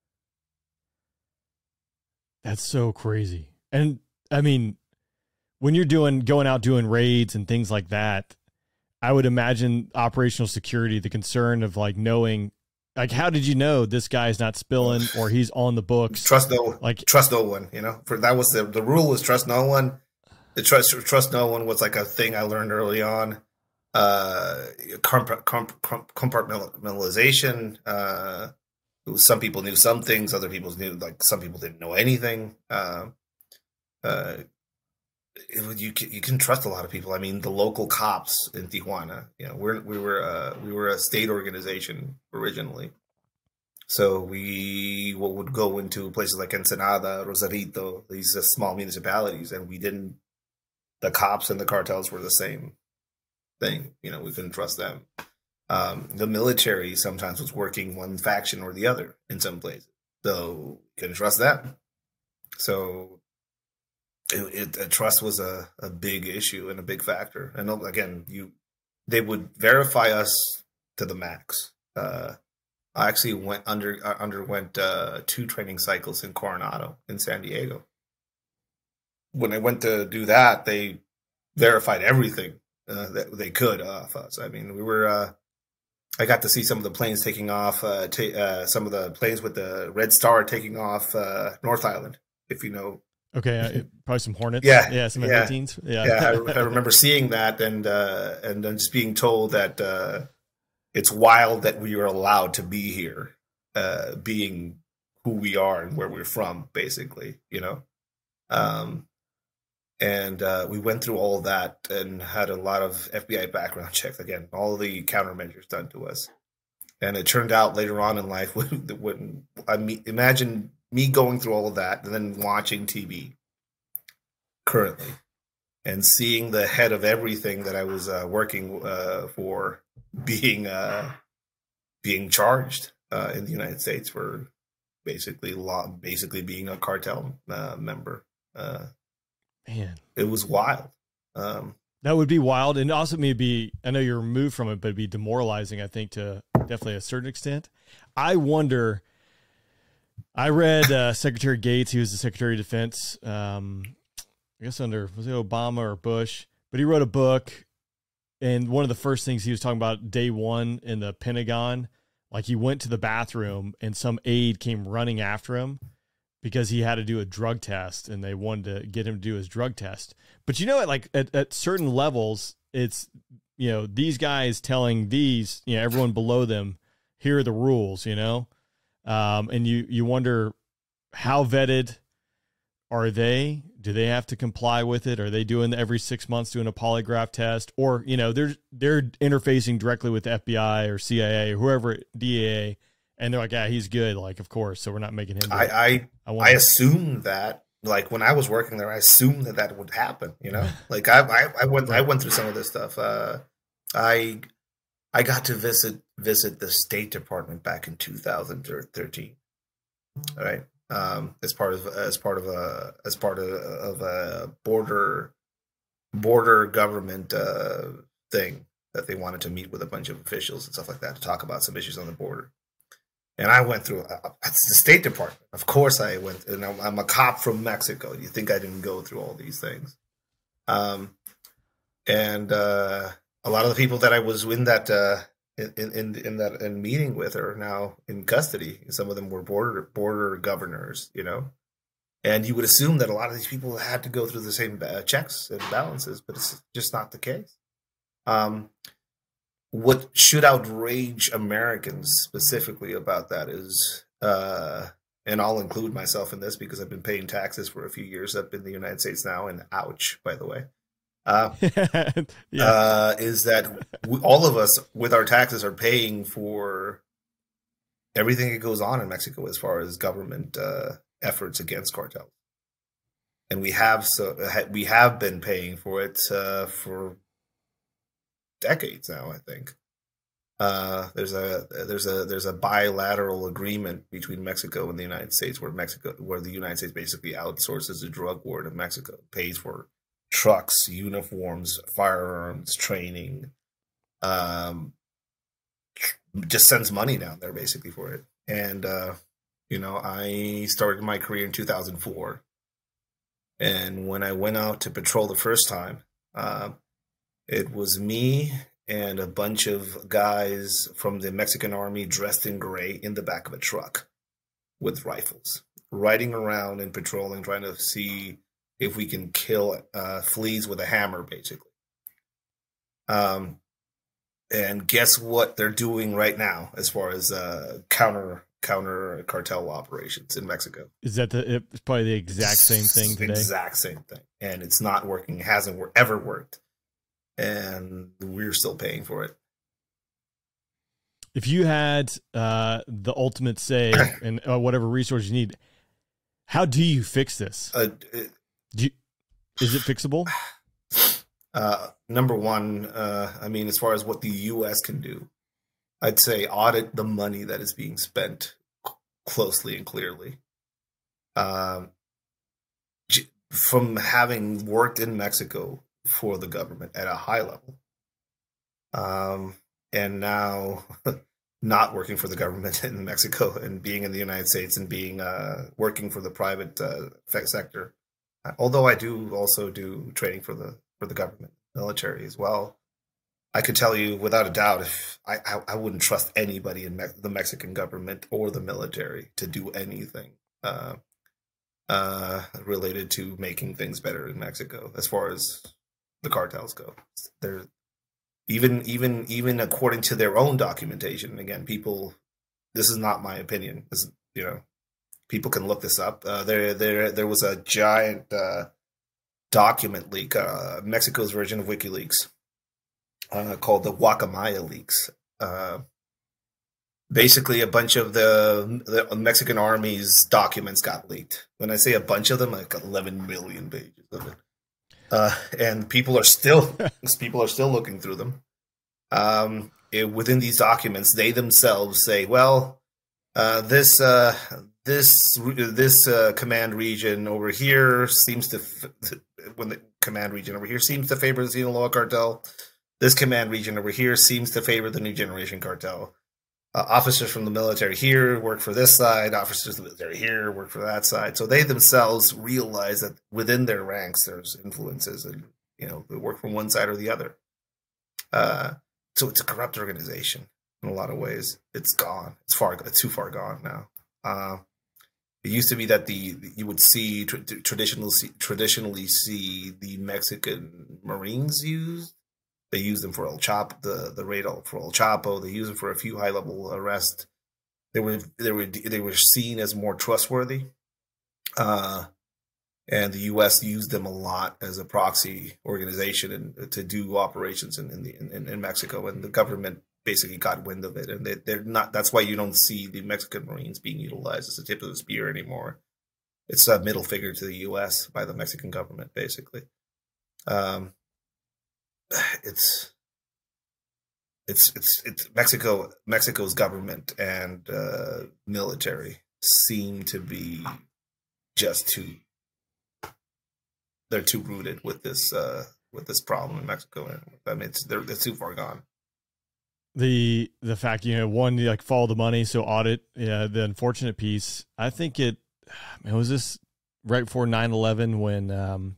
That's so crazy. And I mean, when you're doing going out doing raids and things like that, I would imagine operational security, the concern of like knowing, like, how did you know this guy's not spilling or he's on the books? Trust no, like trust no one. You know, for that was the the rule was trust no one. The trust trust no one was like a thing I learned early on. Uh, comp- comp- comp- compartmentalization. Uh, it was, some people knew some things, other people knew like some people didn't know anything. Uh, uh, It, you can, you can trust a lot of people. I mean, the local cops in Tijuana. You know, we're we were uh, we were a state organization originally, so we would go into places like Ensenada, Rosarito, these uh, small municipalities, and we didn't. The cops and the cartels were the same thing. You know, we couldn't trust them. Um, the military sometimes was working one faction or the other in some places, so couldn't trust them. So. It, it, trust was a, a big issue and a big factor. And again, you they would verify us to the max. Uh, I actually went under uh, underwent uh, two training cycles in Coronado in San Diego. When I went to do that, they verified everything uh, that they could of us. I mean, we were. Uh, I got to see some of the planes taking off. Uh, ta- uh, some of the planes with the Red Star taking off uh, North Island, if you know. Okay, uh, probably some Hornets. Yeah, yeah, some yeah. F eighteens. Yeah, yeah. I, I remember seeing that, and uh, and then just being told that uh, it's wild that we are allowed to be here, uh, being who we are and where we're from, basically, you know. Um, and uh, we went through all of that and had a lot of F B I background checks. Again, all the countermeasures done to us, and it turned out later on in life when, when I mean, imagine. Me going through all of that and then watching T V currently and seeing the head of everything that I was uh, working uh, for being uh, being charged uh, in the United States for basically law, basically being a cartel uh, member. Uh, Man, it was wild. Um, that would be wild, and also maybe I know you're removed from it, but it'd be demoralizing. I think to definitely a certain extent. I wonder. I read uh, Secretary Gates. He was the Secretary of Defense, um, I guess under was it Obama or Bush, but he wrote a book. And one of the first things he was talking about day one in the Pentagon, like he went to the bathroom and some aide came running after him because he had to do a drug test and they wanted to get him to do his drug test. But you know what, like at, at certain levels, it's, you know, these guys telling these, you know, everyone below them, here are the rules, you know? Um, and you, you wonder how vetted are they? Do they have to comply with it? Are they doing every six months doing a polygraph test? Or, you know, they're, they're interfacing directly with the F B I or C I A or whoever, D A A, and they're like, yeah, he's good. Like, of course. So we're not making him. Do I, it. I, I, I assumed that, like when I was working there, I assumed that that would happen, you know, like I, I, I went, I went through some of this stuff. Uh, I, I got to visit, visit the State Department back in two thousand thirteen. All right. Um, as part of, as part of a, as part of, of a border border government uh, thing that they wanted to meet with a bunch of officials and stuff like that to talk about some issues on the border. And I went through uh, it's the State Department. Of course, I went, and I'm, I'm a cop from Mexico. You think I didn't go through all these things? Um, and uh, a lot of the people that I was in that uh, in, in in that in meeting with are now in custody. Some of them were border border governors, you know. And you would assume that a lot of these people had to go through the same uh, checks and balances, but it's just not the case. Um, what should outrage Americans specifically about that is, uh, and I'll include myself in this because I've been paying taxes for a few years up in the United States now, and ouch, by the way, uh, yeah. uh, is that we, all of us with our taxes are paying for everything that goes on in Mexico as far as government uh efforts against cartels, and we have so we have been paying for it uh, for decades now. I think uh, there's a there's a there's a bilateral agreement between Mexico and the United States, where Mexico where the United States basically outsources the drug war to Mexico, pays for trucks, uniforms, firearms, training, um, just sends money down there basically for it, and. Uh, You know, I started my career in two thousand four. And when I went out to patrol the first time, uh, it was me and a bunch of guys from the Mexican army dressed in gray in the back of a truck with rifles, riding around and patrolling, trying to see if we can kill uh, fleas with a hammer, basically. Um, and guess what they're doing right now as far as uh, counter counter cartel operations in Mexico. Is that the it's probably the exact same thing today? Exact same thing. And it's not working. It hasn't wor- ever worked. And we're still paying for it. If you had uh, the ultimate say and uh, whatever resource you need, how do you fix this? Uh, it, do you, is it fixable? Uh, number one, uh, I mean, as far as what the U S can do, I'd say audit the money that is being spent closely and clearly. Um, from having worked in Mexico for the government at a high level, um, and now not working for the government in Mexico and being in the United States and being uh, working for the private uh, sector, although I do also do training for the for the government military as well. I could tell you without a doubt, if I, I, I wouldn't trust anybody in Me- the Mexican government or the military to do anything uh, uh, related to making things better in Mexico, as far as the cartels go. They're even even even according to their own documentation. Again, people, this is not my opinion. This is, you know, people can look this up. Uh, there there there was a giant uh, document leak, uh, Mexico's version of WikiLeaks. Uh, called the Guacamaya leaks. Uh, basically, a bunch of the, the Mexican Army's documents got leaked. When I say a bunch of them, like eleven million pages of it, uh, and people are still people are still looking through them. Um, it, within these documents, they themselves say, "Well, uh, this uh, this this uh, command region over here seems to f- when the command region over here seems to favor the Sinaloa cartel." This command region over here seems to favor the New Generation Cartel. Uh, officers from the military here work for this side. Officers from the military here work for that side. So they themselves realize that within their ranks there's influences, and you know they work from one side or the other. Uh, so it's a corrupt organization in a lot of ways. It's gone. It's far. It's too far gone now. Uh, it used to be that the you would see tra- traditionally traditionally see the Mexican Marines used. They use them for El Chapo, the the raid for El Chapo. They use them for a few high level arrests. They were they were they were seen as more trustworthy, uh, and the U S used them a lot as a proxy organization and to do operations in in, the, in in Mexico. And the government basically got wind of it, and they, they're not. That's why you don't see the Mexican Marines being utilized as the tip of the spear anymore. It's a middle figure to the U S by the Mexican government, basically. Um, It's, it's, it's, it's Mexico, Mexico's government and uh, military seem to be just too, they're too rooted with this, uh, with this problem in Mexico. I mean, it's they're, they're too far gone. The the fact, you know, one, you like follow the money, so audit. Yeah, the unfortunate piece, I think it, it was this right before nine eleven when um,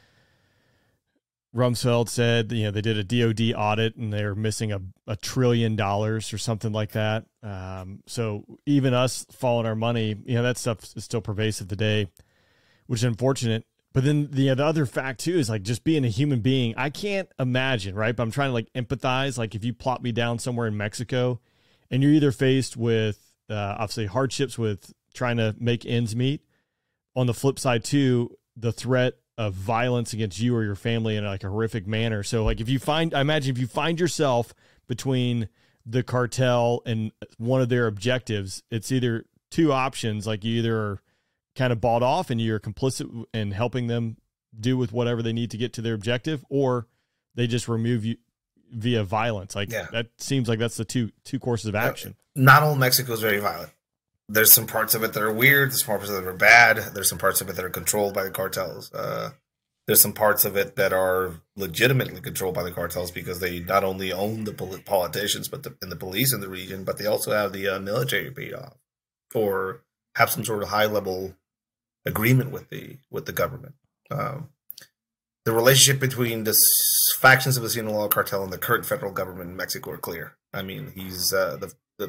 Rumsfeld said, you know, they did a D O D audit and they're missing a, a trillion dollars or something like that. Um, so even us following our money, you know, that stuff is still pervasive today, which is unfortunate. But then the, the other fact too is like just being a human being. I can't imagine, right? But I'm trying to like empathize. Like if you plop me down somewhere in Mexico and you're either faced with uh, obviously hardships with trying to make ends meet. On the flip side too, the threat of violence against you or your family in like a horrific manner. So like if you find, I imagine if you find yourself between the cartel and one of their objectives, it's either two options. Like you either are kind of bought off and you're complicit in helping them do with whatever they need to get to their objective, or they just remove you via violence. Like yeah. that seems like that's the two, two courses of action. Not all Mexico is very violent. There's some parts of it that are weird. There's some parts of it that are bad. There's some parts of it that are controlled by the cartels. Uh, there's some parts of it that are legitimately controlled by the cartels because they not only own the polit- politicians, but the, and the police in the region, but they also have the uh, military paid off or have some sort of high level agreement with the with the government. Um, the relationship between the factions of the Sinaloa cartel and the current federal government in Mexico are clear. I mean, he's uh, the the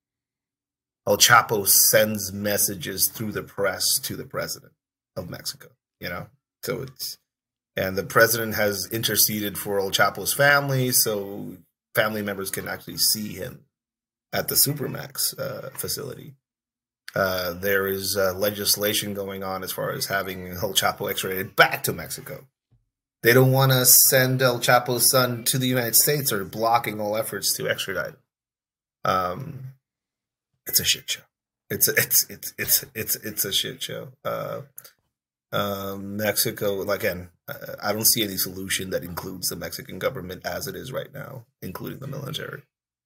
El Chapo sends messages through the press to the president of Mexico, you know? So it's, and the president has interceded for El Chapo's family, so family members can actually see him at the Supermax uh, facility. Uh, there is uh, legislation going on as far as having El Chapo extradited back to Mexico. They don't want to send El Chapo's son to the United States or blocking all efforts to extradite him. Um, It's a shit show. It's a, it's it's it's it's it's a shit show. Uh, um, Mexico, again, I don't see any solution that includes the Mexican government as it is right now, including the military.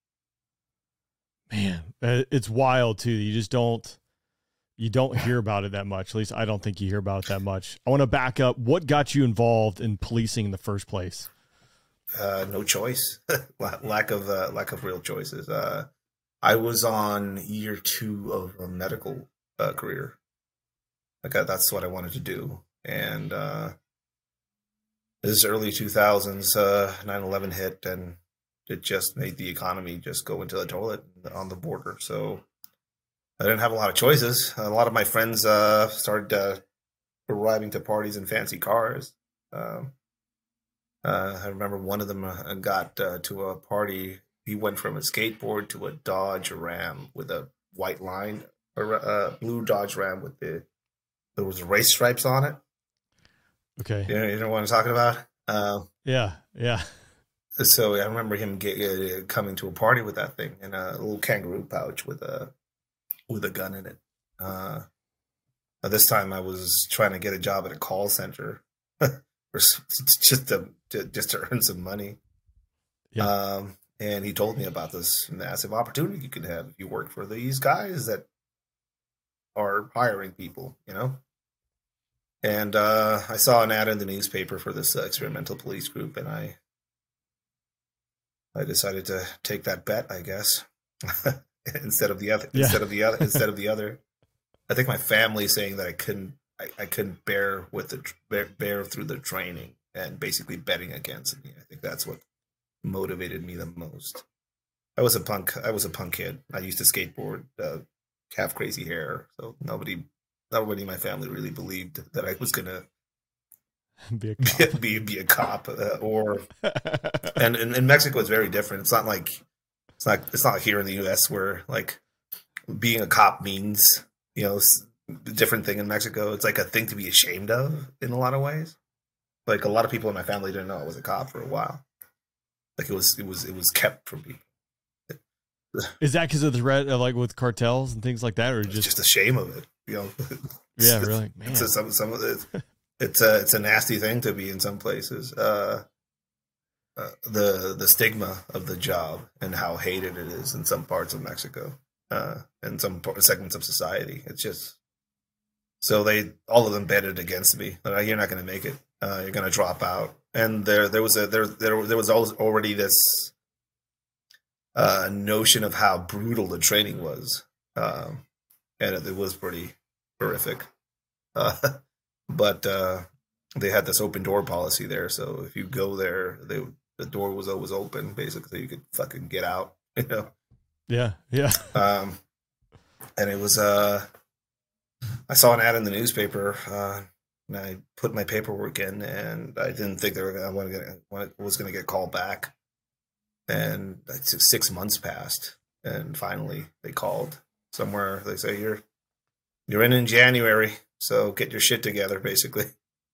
Man, it's wild too. You just don't you don't hear about it that much. At least I don't think you hear about it that much. I want to back up. What got you involved in policing in the first place? Uh, no choice, lack of uh, lack of real choices. Uh, I was on year two of a medical uh, career. Like I, that's what I wanted to do. And uh, this is early two thousands, uh, nine eleven hit, and it just made the economy just go into the toilet on the border. So I didn't have a lot of choices. A lot of my friends uh, started uh, arriving to parties in fancy cars. Um, uh, I remember one of them uh, got uh, to a party. He went from a skateboard to a Dodge Ram with a white line, or a uh, blue Dodge Ram with the there was race stripes on it. Okay, you know, you know what I'm talking about? Uh, yeah, yeah. So I remember him get, uh, coming to a party with that thing in a little kangaroo pouch with a with a gun in it. Uh, this time I was trying to get a job at a call center, or just to, to just to earn some money. Yeah. Um, And he told me about this massive opportunity you could have if you work for these guys that are hiring people, you know? And uh, I saw an ad in the newspaper for this uh, experimental police group, and I I decided to take that bet, I guess, instead of the other. Yeah. Instead of the other. Instead of the other. I think my family saying that I couldn't I, I couldn't bear with the bear, bear through the training and basically betting against me. I think that's what motivated me the most. I was a punk. I was a punk kid. I used to skateboard, uh, have crazy hair. So nobody, nobody in my family really believed that I was gonna be a cop. be, be a cop. Uh, or and in, in Mexico, it's very different. It's not like it's not it's not here in the U S where like being a cop means, you know, a different thing in Mexico. It's like a thing to be ashamed of in a lot of ways. Like a lot of people in my family didn't know I was a cop for a while. Like it was, it was, it was kept from people. Is that because of the threat of like with cartels and things like that, or just just a shame of it? You know. Yeah, really. Man. It's a, some some of it. It's a it's a nasty thing to be in some places. Uh, uh, the the stigma of the job and how hated it is in some parts of Mexico, uh, and some segments of society. It's just so they all of them betted against me. Like, you're not going to make it. Uh, you're going to drop out. And there, there was a there, there, there was already this uh, notion of how brutal the training was, um, and it, it was pretty horrific. Uh, but uh, they had this open door policy there, so if you go there, they the door was always open, basically, so you could fucking get out, you know. Yeah, yeah. Um, and it was uh, I saw an ad in the newspaper. Uh, And I put my paperwork in, and I didn't think they were gonna, I was going to get called back. And six months passed, and finally they called somewhere. They say you're you're in in January, so get your shit together, basically.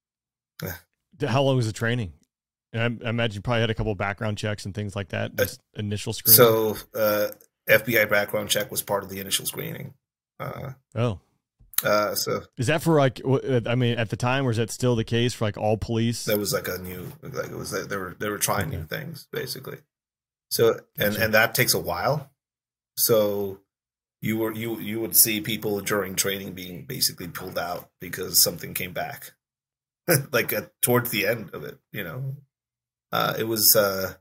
How long was the training? I, I imagine you probably had a couple of background checks and things like that. Just uh, initial screening. So uh, F B I background check was part of the initial screening. Uh, oh. Uh, so is that for like, I mean, at the time, or is that still the case for like all police? That was like a new, like it was, they were, they were trying okay. new things basically. So, and, gotcha. and that takes a while. So you were, you, you would see people during training being basically pulled out because something came back like uh, towards the end of it, you know, uh, it was, uh,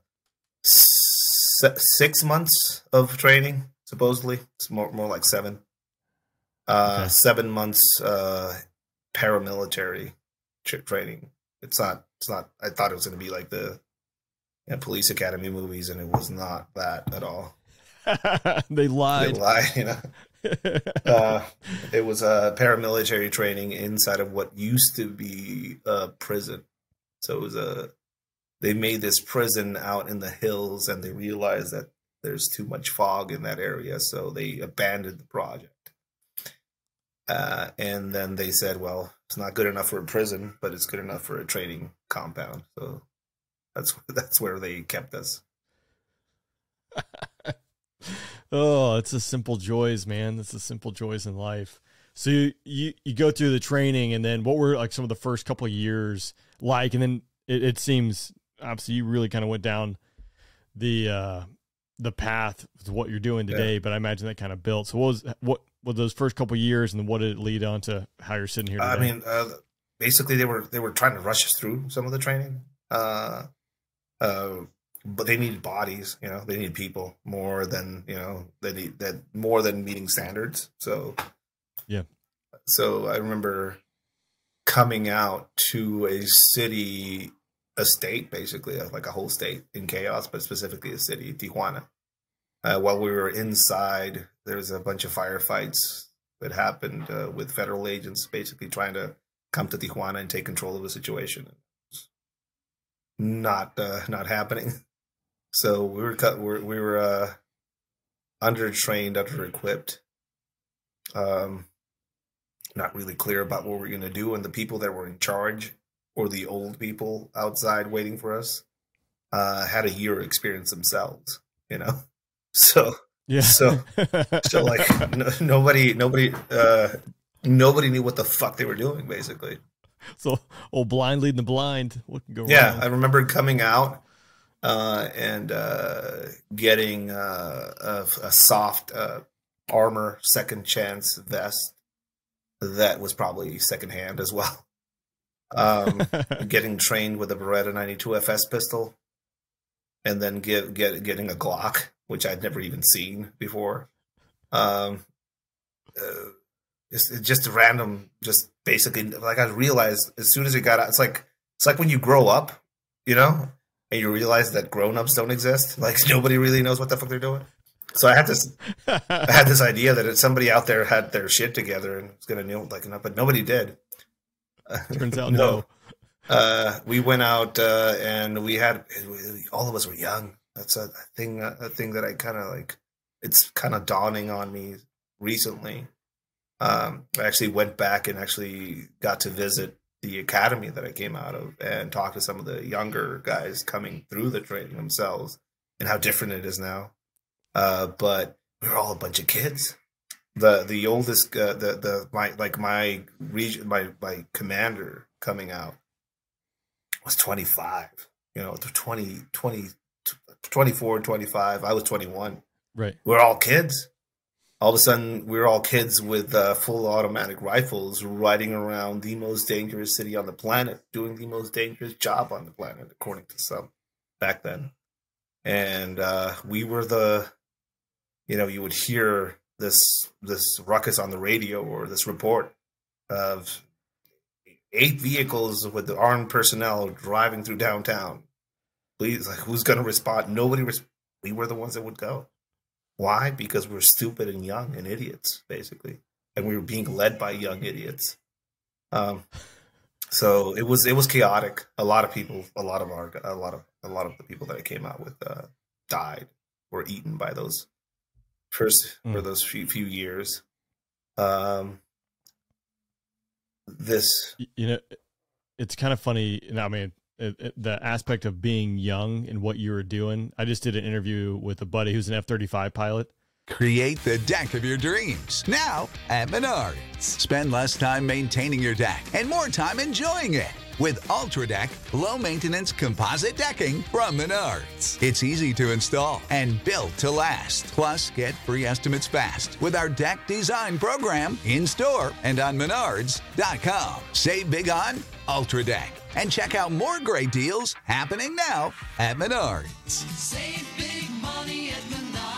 s- six months of training, supposedly. It's more, more like seven. Uh, okay. Seven months uh, paramilitary training. It's not. It's not. I thought it was going to be like the you know, police academy movies, and it was not that at all. They lied. They lied. You know. uh, it was a uh, paramilitary training inside of what used to be a prison. So it was a. They made this prison out in the hills, and they realized that there's too much fog in that area, so they abandoned the project. Uh, and then they said, well, it's not good enough for a prison, but it's good enough for a training compound. So that's that's where they kept us. Oh, it's the simple joys, man. It's the simple joys in life. So you, you, you go through the training, and then what were like some of the first couple of years like? And then it, it seems, obviously, you really kind of went down the uh, the path to what you're doing today, yeah. But I imagine that kind of built. So what was what Well, those first couple of years, and then what did it lead on to how you're sitting here today? I mean, uh, basically, they were they were trying to rush us through some of the training, uh, uh, but they needed bodies. You know, they needed people more than you know they need that more than meeting standards. So, yeah. So I remember coming out to a city, a state, basically like a whole state in chaos, but specifically a city, Tijuana. Uh, while we were inside, there was a bunch of firefights that happened uh, with federal agents basically trying to come to Tijuana and take control of the situation. Not uh, not happening. So we were cut. We were uh, under-trained, under-equipped. Um, not really clear about what we we're going to do, and the people that were in charge, or the old people outside waiting for us, uh, had a year experience themselves. You know. So yeah, so so like no, nobody, nobody, uh, nobody knew what the fuck they were doing, basically. So, oh, blind leading the blind. What can go wrong? Yeah, I remember coming out uh, and uh, getting uh, a, a soft uh, armor second chance vest that was probably secondhand as well. Um, getting trained with a Beretta ninety-two F S pistol, and then get get getting a Glock, which I'd never even seen before. Um, uh, just, just a random, just basically, like I realized as soon as it got out, it's like, it's like when you grow up, you know, and you realize that grown-ups don't exist. Like nobody really knows what the fuck they're doing. So I had this, I had this idea that somebody out there had their shit together and was going to know, like, but nobody did. Turns out no. no. Uh, we went out uh, and we had, all of us were young. That's a thing, a thing that I kind of like, it's kind of dawning on me recently. Um, I actually went back and actually got to visit the academy that I came out of and talk to some of the younger guys coming through the training themselves and how different it is now. Uh, but we were all a bunch of kids. The the oldest, uh, the the my like my region, my my commander coming out was twenty-five. You know, twenty, twenty, twenty-four, twenty-five. I was twenty-one. Right. We're all kids. all of a sudden we were all kids with uh, full automatic rifles riding around the most dangerous city on the planet, doing the most dangerous job on the planet, according to some back then. And uh, we were the, you know, you would hear this this ruckus on the radio or this report of eight vehicles with the armed personnel driving through downtown. Please, like, who's going to respond? Nobody. Res- we were the ones that would go. Why? Because we were stupid and young and idiots, basically, and we were being led by young idiots. Um, so it was it was chaotic. A lot of people, a lot of our, a lot of a lot of the people that I came out with uh, died, were eaten by those first mm. for those few few years. Um, this, you know, it's kind of funny. I mean, it, it, the aspect of being young and what you were doing. I just did an interview with a buddy who's an F thirty-five pilot. Create the deck of your dreams now at Menards. Spend less time maintaining your deck and more time enjoying it with Ultra Deck low-maintenance composite decking from Menards. It's easy to install and built to last. Plus, get free estimates fast with our deck design program in-store and on menards dot com. Save big on Ultra Deck and check out more great deals happening now at Menards. Save big money at Menards.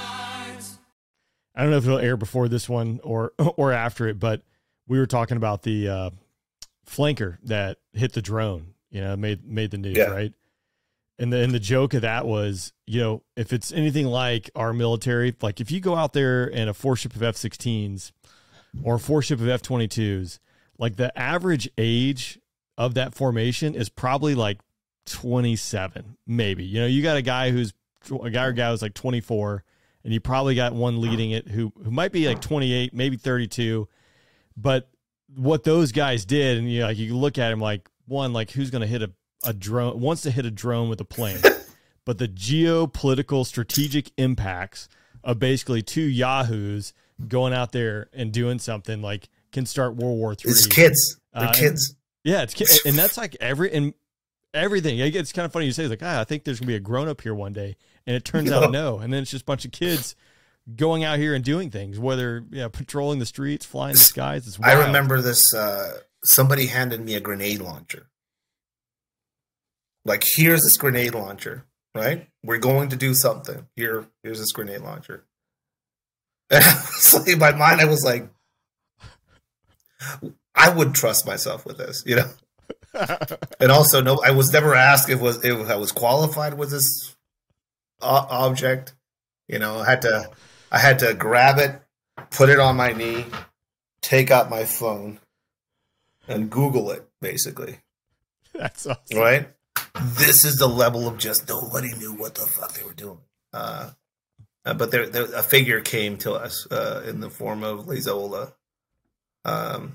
I don't know if it'll air before this one or or after it, but we were talking about the uh, flanker that hit the drone, you know, made made the news, yeah. right? And the and the joke of that was, you know, if it's anything like our military, like if you go out there in a four ship of F sixteens or a four ship of F twenty-twos, like the average age of that formation is probably like twenty-seven, maybe. You know, you got a guy who's a guy or guy who's like twenty-four. And you probably got one leading it who, who might be like twenty-eight, maybe thirty-two. But what those guys did, and you know, like you look at him like, one, like who's going to hit a, a drone, wants to hit a drone with a plane. But the geopolitical strategic impacts of basically two yahoos going out there and doing something like can start World War Three. It's kids. They're uh, kids. And, yeah, it's kids. And that's like every, and everything. It's kind of funny you say, it's like, ah, I think there's going to be a grown up here one day. And it turns no. out no. And then it's just a bunch of kids going out here and doing things, whether yeah, patrolling the streets, flying the skies. It's wild. I remember this. Uh, somebody handed me a grenade launcher. Like, here's this grenade launcher, right? We're going to do something. Here, here's this grenade launcher. And I was like, in my mind, I was like, I would trust myself with this, you know? And also, no, I was never asked if was if I was qualified with this uh, object. You know, I had to, I had to grab it, put it on my knee, take out my phone, and Google it. Basically, that's awesome. Right. This is the level of just nobody knew what the fuck they were doing. Uh, uh, but there, there, a figure came to us uh, in the form of Lazola. Um,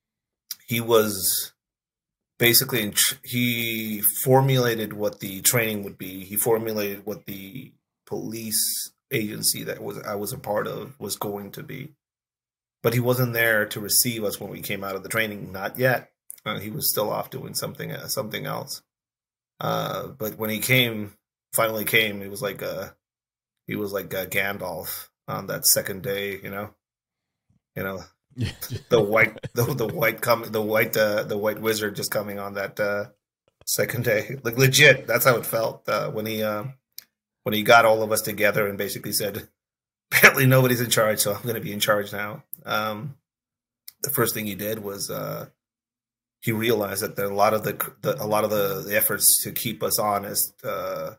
he was. Basically, he formulated what the training would be. He formulated what the police agency that was I was a part of was going to be. But he wasn't there to receive us when we came out of the training. Not yet. Uh, he was still off doing something uh, something else. Uh, but when he came, finally came, it was like a, he was like a Gandalf on that second day. You know, you know. the white, the, the white coming, the white, uh, the white wizard just coming on that uh, second day, like legit. That's how it felt uh, when he, uh, when he got all of us together and basically said, "Apparently nobody's in charge, so I'm going to be in charge now." Um, the first thing he did was uh, he realized that there a lot of the, the a lot of the, the efforts to keep us honest uh,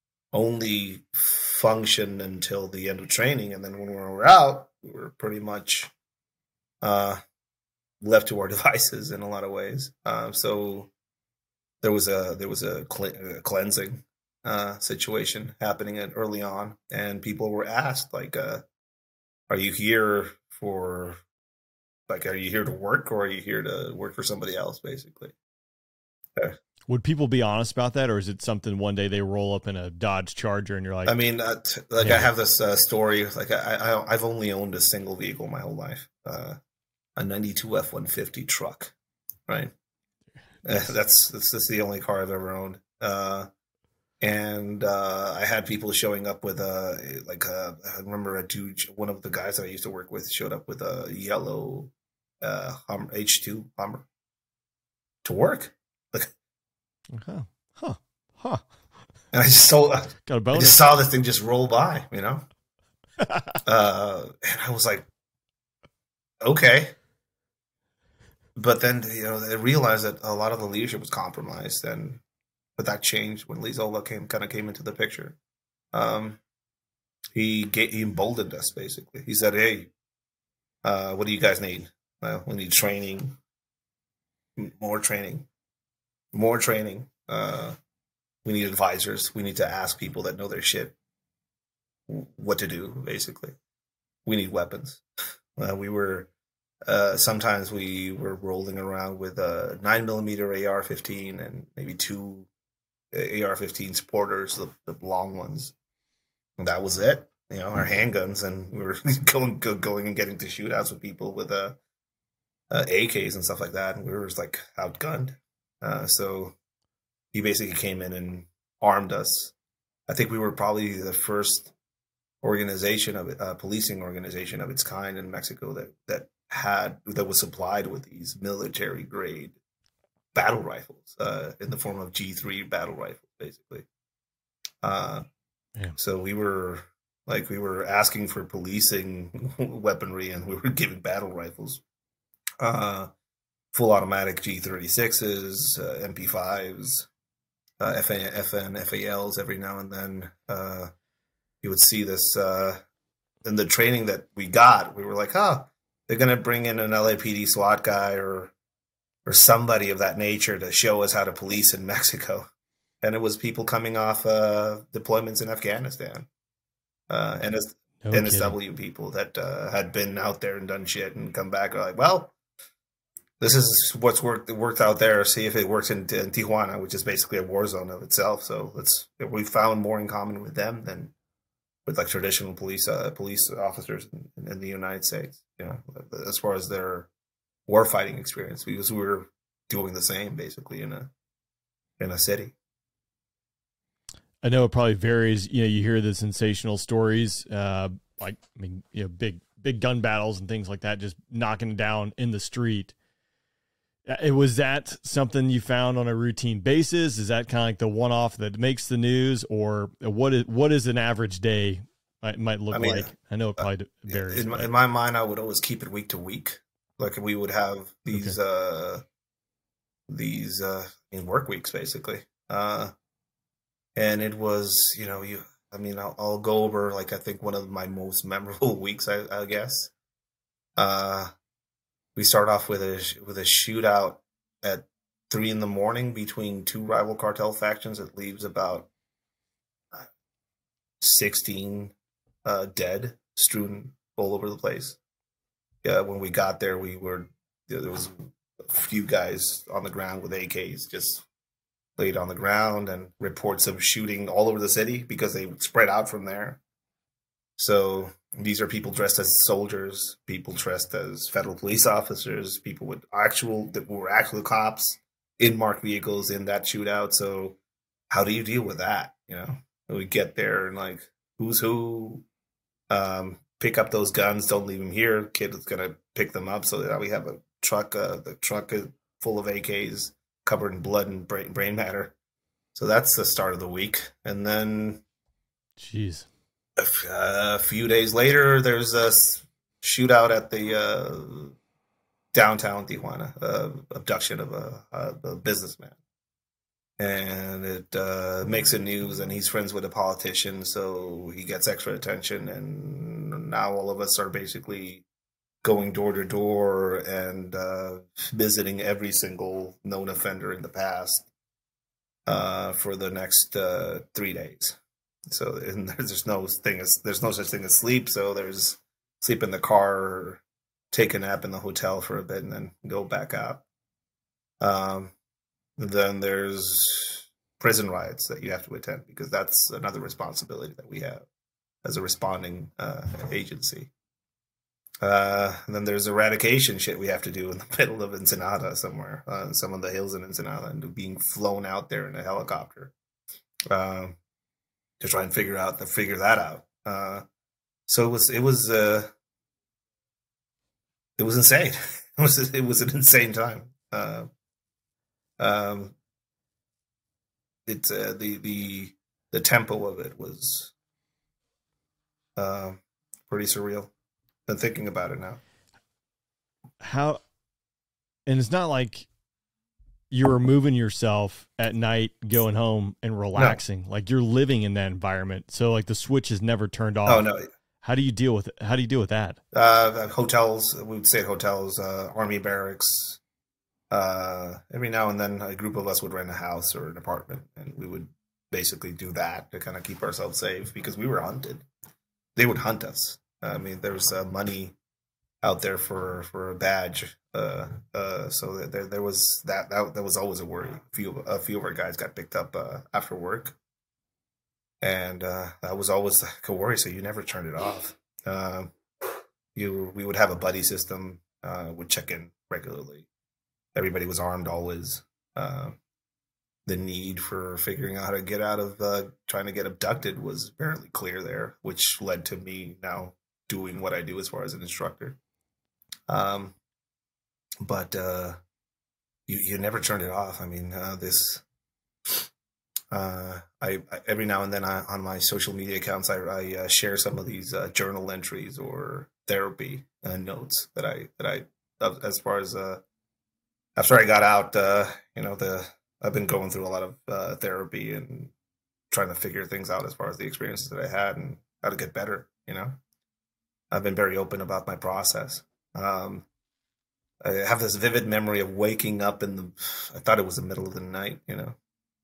only function until the end of training, and then when we were out, we were pretty much. Uh, left to our devices in a lot of ways. Uh, so there was a there was a, cle- a cleansing uh, situation happening at, early on, and people were asked like, uh, "Are you here for like? Are you here to work, or are you here to work for somebody else?" Basically. Uh, Would people be honest about that, or is it something one day they roll up in a Dodge Charger and you're like? I mean, uh, t- like yeah. I have this uh, story. Like I, I I've only owned a single vehicle my whole life. Uh, a ninety-two F one fifty truck, right? Uh, that's, that's that's the only car I've ever owned. Uh, And uh, I had people showing up with a, like a, I remember a dude, one of the guys that I used to work with showed up with a yellow uh, Hummer, H two Hummer to work. Like, huh, huh, huh. And I just saw, Got a bonus. I just saw this thing just roll by, you know? uh, and I was like, okay. But then, you know, I realized that a lot of the leadership was compromised, and but that changed when Lee Zola came, kind of came into the picture. Um, he gave, he emboldened us, basically. He said, hey, uh, what do you guys need? Well, we need training, more training, more training. Uh, we need advisors. We need to ask people that know their shit what to do, basically. We need weapons. Uh, we were... Uh, sometimes we were rolling around with a nine millimeter A R fifteen and maybe two A R fifteen supporters, the, the long ones. And that was it. You know, our handguns, and we were going go, going and getting to shootouts with people with uh, uh, A Ks and stuff like that. And we were just like outgunned. Uh, so he basically came in and armed us. I think we were probably the first organization of uh, policing organization of its kind in Mexico that that. had that was supplied with these military grade battle rifles uh, in the form of G three battle rifles, basically. Uh, yeah. So we were like we were asking for policing weaponry, and we were giving battle rifles, uh, full automatic G thirty-sixes, uh, M P fives, uh, F N, F A Ls every now and then. Uh, you would see this uh, in the training that we got. We were like, oh. They're going to bring in an L A P D SWAT guy or or somebody of that nature to show us how to police in Mexico. And it was people coming off uh, deployments in Afghanistan. Uh, and it's no N S W kidding. People that uh, had been out there and done shit and come back are like, well, this is what's worked worked out there. See if it works in, in Tijuana, which is basically a war zone of itself. So let's we found more in common with them than with like traditional police uh, police officers in, in the United States, you know, as far as their warfighting experience, because we were doing the same basically in a in a city. I know it probably varies. You know, you hear the sensational stories, uh, like I mean, you know, big big gun battles and things like that, just knocking down in the street. It was that something you found on a routine basis? Is that kind of like the one-off that makes the news, or what is what is an average day might, might look I mean, like? I know it probably uh, varies. In my, in my mind, I would always keep it week to week. Like we would have these okay. uh, these uh, in work weeks basically, uh, and it was you know you. I mean, I'll, I'll go over like I think one of my most memorable weeks. I, I guess. Uh, We start off with a with a shootout at three in the morning between two rival cartel factions. It leaves about sixteen uh, dead, strewn all over the place. Yeah, when we got there, we were you know, there was a few guys on the ground with A Ks just laid on the ground, and reports of shooting all over the city because they spread out from there. So these are people dressed as soldiers, people dressed as federal police officers, people with actual that were actual cops in marked vehicles in that shootout. So how do you deal with that? You know, we get there and like, who's who? Um, pick up those guns. Don't leave them here. Kid is gonna pick them up. So that we have a truck. Uh, the truck is full of A Ks covered in blood and brain, brain matter. So that's the start of the week, and then, jeez. A few days later, there's a shootout at the uh, downtown Tijuana, uh, abduction of a, a businessman. And it uh, makes the news, and he's friends with a politician, so he gets extra attention. And now all of us are basically going door to door and uh, visiting every single known offender in the past uh, for the next uh, three days. So and there's no thing as there's no such thing as sleep. So there's sleep in the car, or take a nap in the hotel for a bit, and then go back out. Um, then there's prison riots that you have to attend, because that's another responsibility that we have as a responding uh, agency. Uh, and then there's eradication shit we have to do in the middle of Ensenada somewhere, uh, some of the hills in Ensenada, and being flown out there in a helicopter. uh, to try and figure out to figure that out. Uh, so it was it was uh, it was insane. It was it was an insane time. Uh, um, it's uh, the the the tempo of it was uh, pretty surreal. Been thinking about it now. How, and it's not like you were moving yourself at night, going home and relaxing. No. Like you're living in that environment. So like the switch is never turned off. Oh no. How do you deal with it? How do you deal with that? Uh, hotels, we would stay at hotels, uh, army barracks. Uh, every now and then a group of us would rent a house or an apartment, and we would basically do that to kind of keep ourselves safe because we were hunted. They would hunt us. I mean, there was uh, money out there for, for a badge. Uh, uh, so there, there was that, that, that was always a worry. A few, a few of our guys got picked up, uh, after work. And, uh, that was always like a worry. So you never turned it off. Uh, you, we would have a buddy system, uh, would check in regularly. Everybody was armed always. Uh, the need for figuring out how to get out of, uh, trying to get abducted was apparently clear there, which led to me now doing what I do as far as an instructor. Um, but, uh, you, you never turned it off. I mean, uh, this, uh, I, I, every now and then I, on my social media accounts, I, I uh, share some of these, uh, journal entries or therapy uh, notes that I, that I, as far as, uh, after I got out, uh, you know, the, I've been going through a lot of, uh, therapy and trying to figure things out as far as the experiences that I had and how to get better, you know. I've been very open about my process. Um, I have this vivid memory of waking up in the, I thought it was the middle of the night, you know,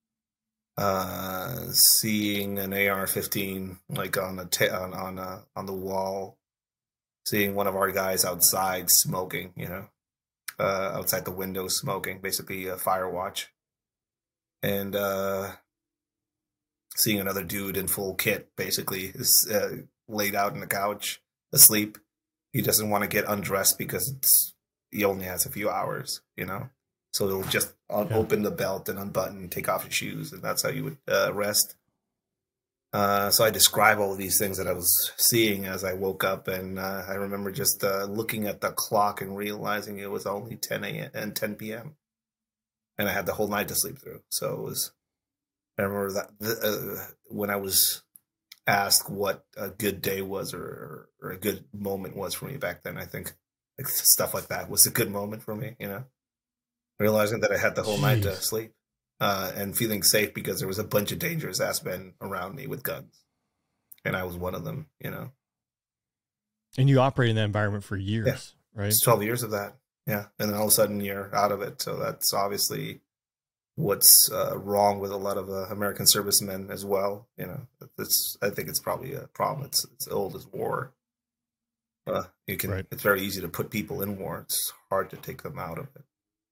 uh, seeing an A R fifteen like on a ta- on on, uh, on the wall, seeing one of our guys outside smoking, you know, uh, outside the window smoking, basically a fire watch, and uh, seeing another dude in full kit, basically is uh, laid out on the couch asleep. He doesn't want to get undressed because it's he only has a few hours, you know. So he'll just un- yeah. open the belt and unbutton, and take off his shoes, and that's how you would uh, rest. Uh, so I describe all of these things that I was seeing as I woke up, and uh, I remember just uh, looking at the clock and realizing it was only ten a.m. and ten p.m. and I had the whole night to sleep through. So it was. I remember that uh, when I was asked what a good day was or, or a good moment was for me back then, I think like stuff like that was a good moment for me, you know, realizing that I had the whole Jeez. night to sleep uh, and feeling safe because there was a bunch of dangerous ass men around me with guns. And I was one of them, you know. And you operate in that environment for years, yeah. right? It's twelve years of that. Yeah. And then all of a sudden you're out of it. So that's obviously what's uh, wrong with a lot of uh, American servicemen as well. You know, it's, I think it's probably a problem. It's, it's old as war. Uh, you can, right. It's very easy to put people in war. It's hard to take them out of it.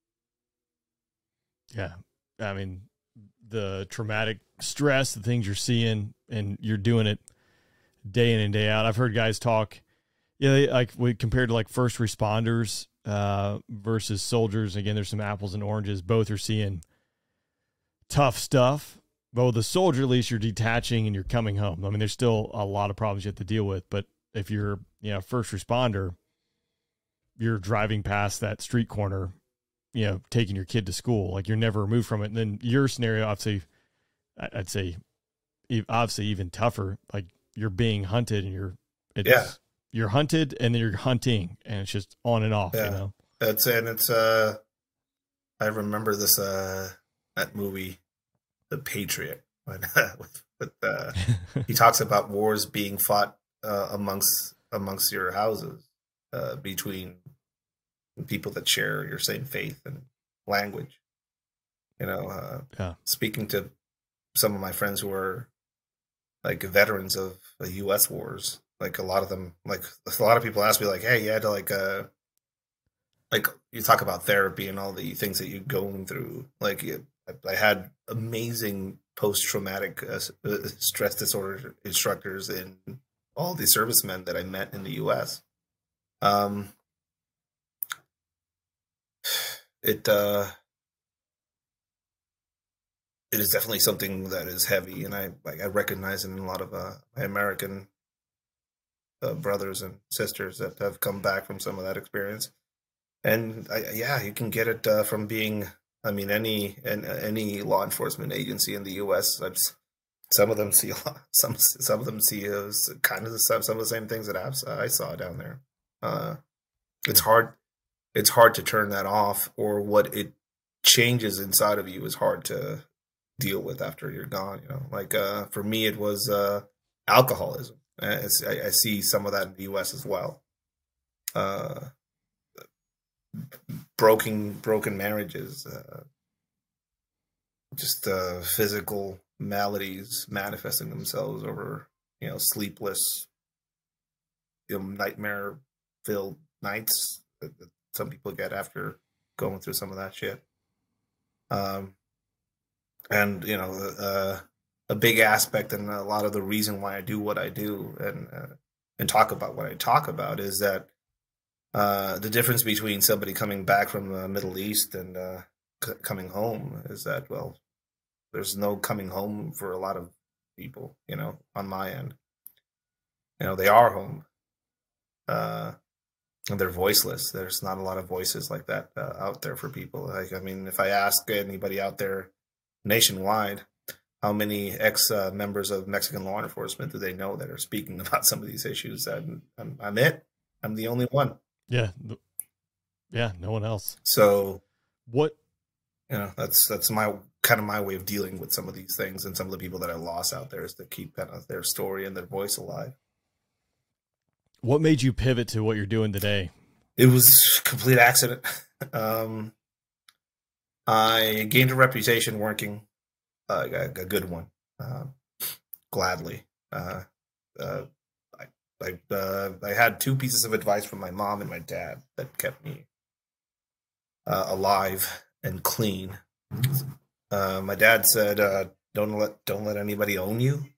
Yeah. I mean, the traumatic stress, the things you're seeing, and you're doing it day in and day out. I've heard guys talk, yeah, you know, like we compared to like first responders uh, versus soldiers. Again, there's some apples and oranges. Both are seeing tough stuff, but with a soldier, at least you're detaching and you're coming home. I mean, there's still a lot of problems you have to deal with, but if you're, you know, first responder, you're driving past that street corner, you know, taking your kid to school, like you're never removed from it. And then your scenario, obviously, I'd say obviously even tougher, like you're being hunted and you're, it's, yeah. you're hunted and then you're hunting and it's just on and off, yeah. you know? That's, and it's, uh, I remember this, uh, that movie, The Patriot, with, with uh, he talks about wars being fought uh, amongst amongst your houses uh, between people that share your same faith and language. You know, uh, yeah. Speaking to some of my friends who are like veterans of the U S wars, like a lot of them, like a lot of people ask me, like, "Hey, you had to like, uh, like you talk about therapy and all the things that you're going through, like." You, I had amazing post-traumatic uh, stress disorder instructors and all the servicemen that I met in the U S. Um, it uh, it is definitely something that is heavy, and I like I recognize it in a lot of uh, my American uh, brothers and sisters that have come back from some of that experience. And I, yeah, you can get it uh, from being, I mean, any any law enforcement agency in the U S. I've, some of them see a lot, some some of them see uh, kind of the, some some of the same things that I've, I saw down there. Uh, it's hard, it's hard to turn that off, or what it changes inside of you is hard to deal with after you're gone. You know, like uh, for me, it was uh, alcoholism. I, I see some of that in the U S as well. Uh, broken broken marriages, uh, just uh, physical maladies manifesting themselves over, you know, sleepless, you know, nightmare-filled nights that, that some people get after going through some of that shit. Um, and, you know, uh, a big aspect and a lot of the reason why I do what I do and uh, and talk about what I talk about is that Uh, the difference between somebody coming back from the Middle East and uh, c- coming home is that, well, there's no coming home for a lot of people, you know, on my end. You know, they are home. Uh, and they're voiceless. There's not a lot of voices like that uh, out there for people. Like, I mean, if I ask anybody out there nationwide, how many ex-members uh, of Mexican law enforcement do they know that are speaking about some of these issues? I'm, I'm, I'm it. I'm the only one. Yeah. Yeah. No one else. So what, you know, that's, that's my kind of my way of dealing with some of these things. And some of the people that I lost out there is to keep kind of their story and their voice alive. What made you pivot to what you're doing today? It was a complete accident. Um, I gained a reputation working, uh, a, a good one, uh, gladly. Uh, uh, I, uh, I had two pieces of advice from my mom and my dad that kept me uh, alive and clean. Uh, my dad said, uh, "Don't let don't let anybody own you."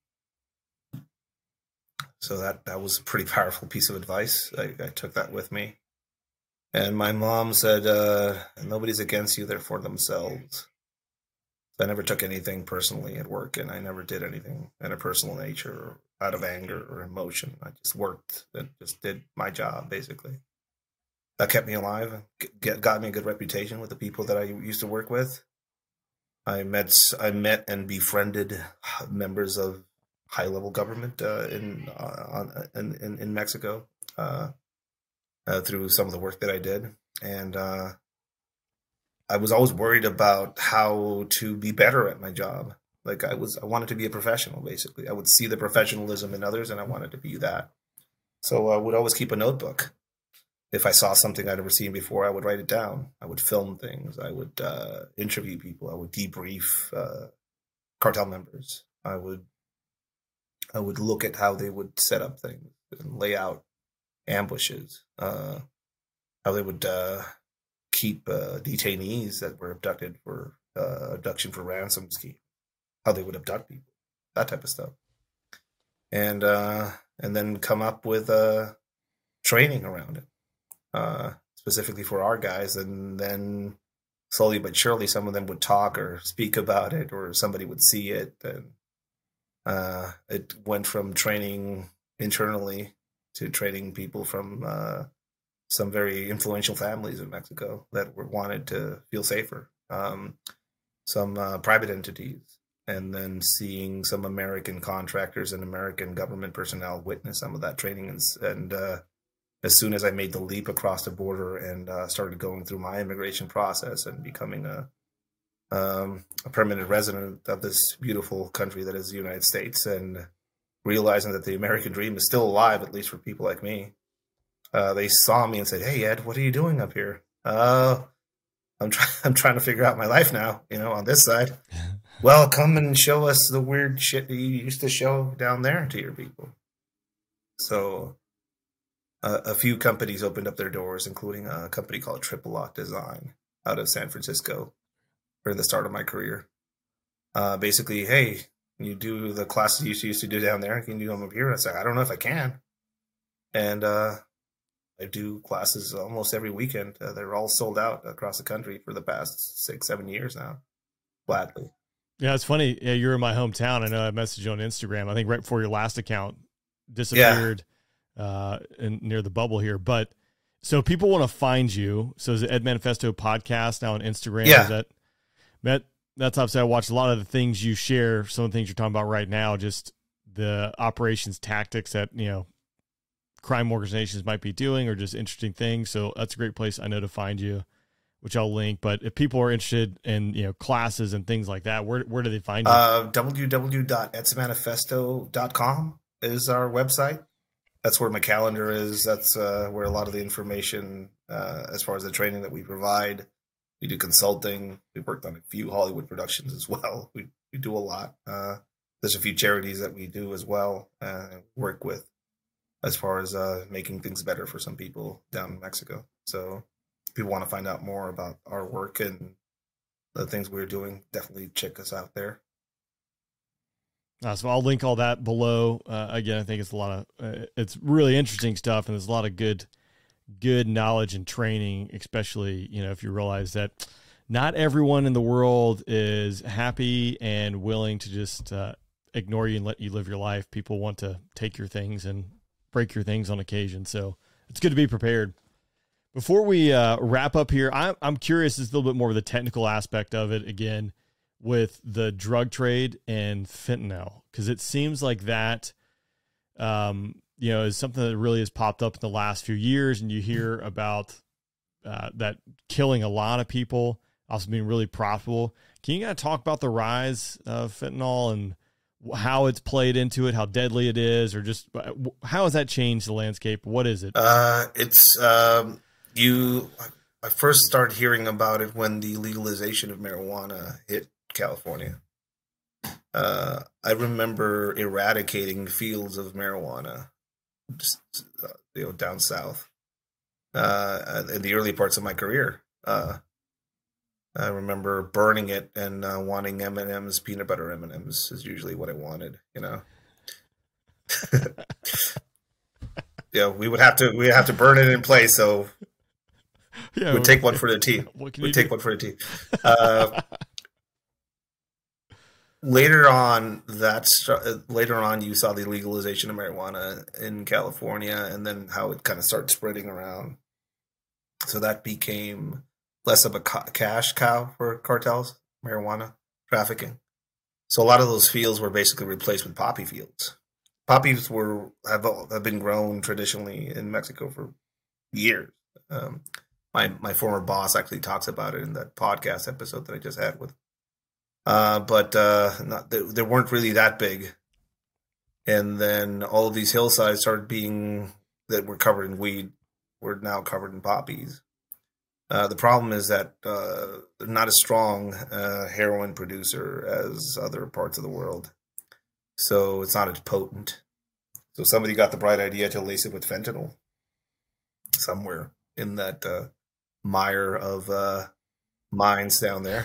So that that was a pretty powerful piece of advice. I, I took that with me. And my mom said, uh, "Nobody's against you; they're for themselves." I never took anything personally at work, and I never did anything in a personal nature or out of anger or emotion. I just worked and just did my job, basically. That kept me alive, get, got me a good reputation with the people that I used to work with. I met I met and befriended members of high-level government uh, in, uh, on, in in Mexico uh, uh, through some of the work that I did, and uh, I was always worried about how to be better at my job. Like I was, I wanted to be a professional, basically. I would see the professionalism in others and I wanted to be that. So I would always keep a notebook. If I saw something I'd never seen before, I would write it down. I would film things. I would uh, interview people. I would debrief uh, cartel members. I would, I would look at how they would set up things and lay out ambushes. Uh, how they would, uh, keep uh, detainees that were abducted for uh, abduction for ransom scheme, how they would abduct people, that type of stuff, and uh, and then come up with uh, training around it, uh, specifically for our guys, and then slowly but surely, some of them would talk or speak about it, or somebody would see it, and uh, it went from training internally to training people from Uh, some very influential families in Mexico that were wanted to feel safer, um, some uh, private entities, and then seeing some American contractors and American government personnel witness some of that training. And, and uh, as soon as I made the leap across the border and uh, started going through my immigration process and becoming a, um, a permanent resident of this beautiful country that is the United States, and realizing that the American dream is still alive, at least for people like me, Uh, they saw me and said, "Hey, Ed, what are you doing up here?" Uh, I'm trying. I'm trying to figure out my life now. You know, on this side. Well, come and show us the weird shit that you used to show down there to your people. So, uh, a few companies opened up their doors, including a company called Triple Lock Design out of San Francisco, for the start of my career. Uh, basically, hey, you do the classes you used to do down there. Can you do them up here? I said, I don't know if I can, and. Uh, I do classes almost every weekend. Uh, they're all sold out across the country for the past six, seven years now. Gladly. Yeah, it's funny. Yeah, you're in my hometown. I know I messaged you on Instagram. I think right before your last account disappeared yeah. uh, in, near the bubble here. But so people want to find you. So is it Ed Manifesto Podcast now on Instagram? Yeah. Is that, that, that's obviously I watched a lot of the things you share, some of the things you're talking about right now, just the operations tactics that, you know, crime organizations might be doing or just interesting things. So that's a great place I know to find you, which I'll link. But if people are interested in, you know, classes and things like that, where where do they find you? Uh, w w w dot eds manifesto dot com is our website. That's where my calendar is. That's uh, where a lot of the information, uh, as far as the training that we provide. We do consulting. We've worked on a few Hollywood productions as well. We we do a lot. Uh, there's a few charities that we do as well, uh, work with as far as uh, making things better for some people down in Mexico. So if people want to find out more about our work and the things we're doing, definitely check us out there. Uh, so I'll link all that below. Uh, again, I think it's a lot of, uh, it's really interesting stuff, and there's a lot of good, good knowledge and training, especially, you know, if you realize that not everyone in the world is happy and willing to just uh, ignore you and let you live your life. People want to take your things and break your things on occasion. So it's good to be prepared. Before we uh, wrap up here, I'm, I'm curious, it's a little bit more of the technical aspect of it again with the drug trade and fentanyl, because it seems like that, um, you know, is something that really has popped up in the last few years. And you hear about uh, that killing a lot of people, also being really profitable. Can you kind of talk about the rise of fentanyl and how it's played into it, how deadly it is, or just how has that changed the landscape? What is it? Uh, it's, um, you, I first started hearing about it when the legalization of marijuana hit California. Uh, I remember eradicating fields of marijuana, just, uh, you know, down south, uh, in the early parts of my career. Uh, I remember burning it and uh, wanting M and M's, peanut butter M and M's is usually what I wanted, you know. Yeah, we would have to we have to burn it in place, so yeah, we'd take one for the team. We'd take do? one for the team. Uh, later on, that's later on, you saw the legalization of marijuana in California, and then how it kind of started spreading around. So that became less of a ca- cash cow for cartels, marijuana trafficking. So a lot of those fields were basically replaced with poppy fields. Poppies were have have been grown traditionally in Mexico for years. Um, my my former boss actually talks about it in that podcast episode that I just had with. Uh, but uh, not, they, they weren't really that big. And then all of these hillsides started being that were covered in weed were now covered in poppies. Uh, the problem is that uh, they're not a strong uh, heroin producer as other parts of the world. So it's not as potent. So somebody got the bright idea to lace it with fentanyl somewhere in that uh, mire of uh, mines down there.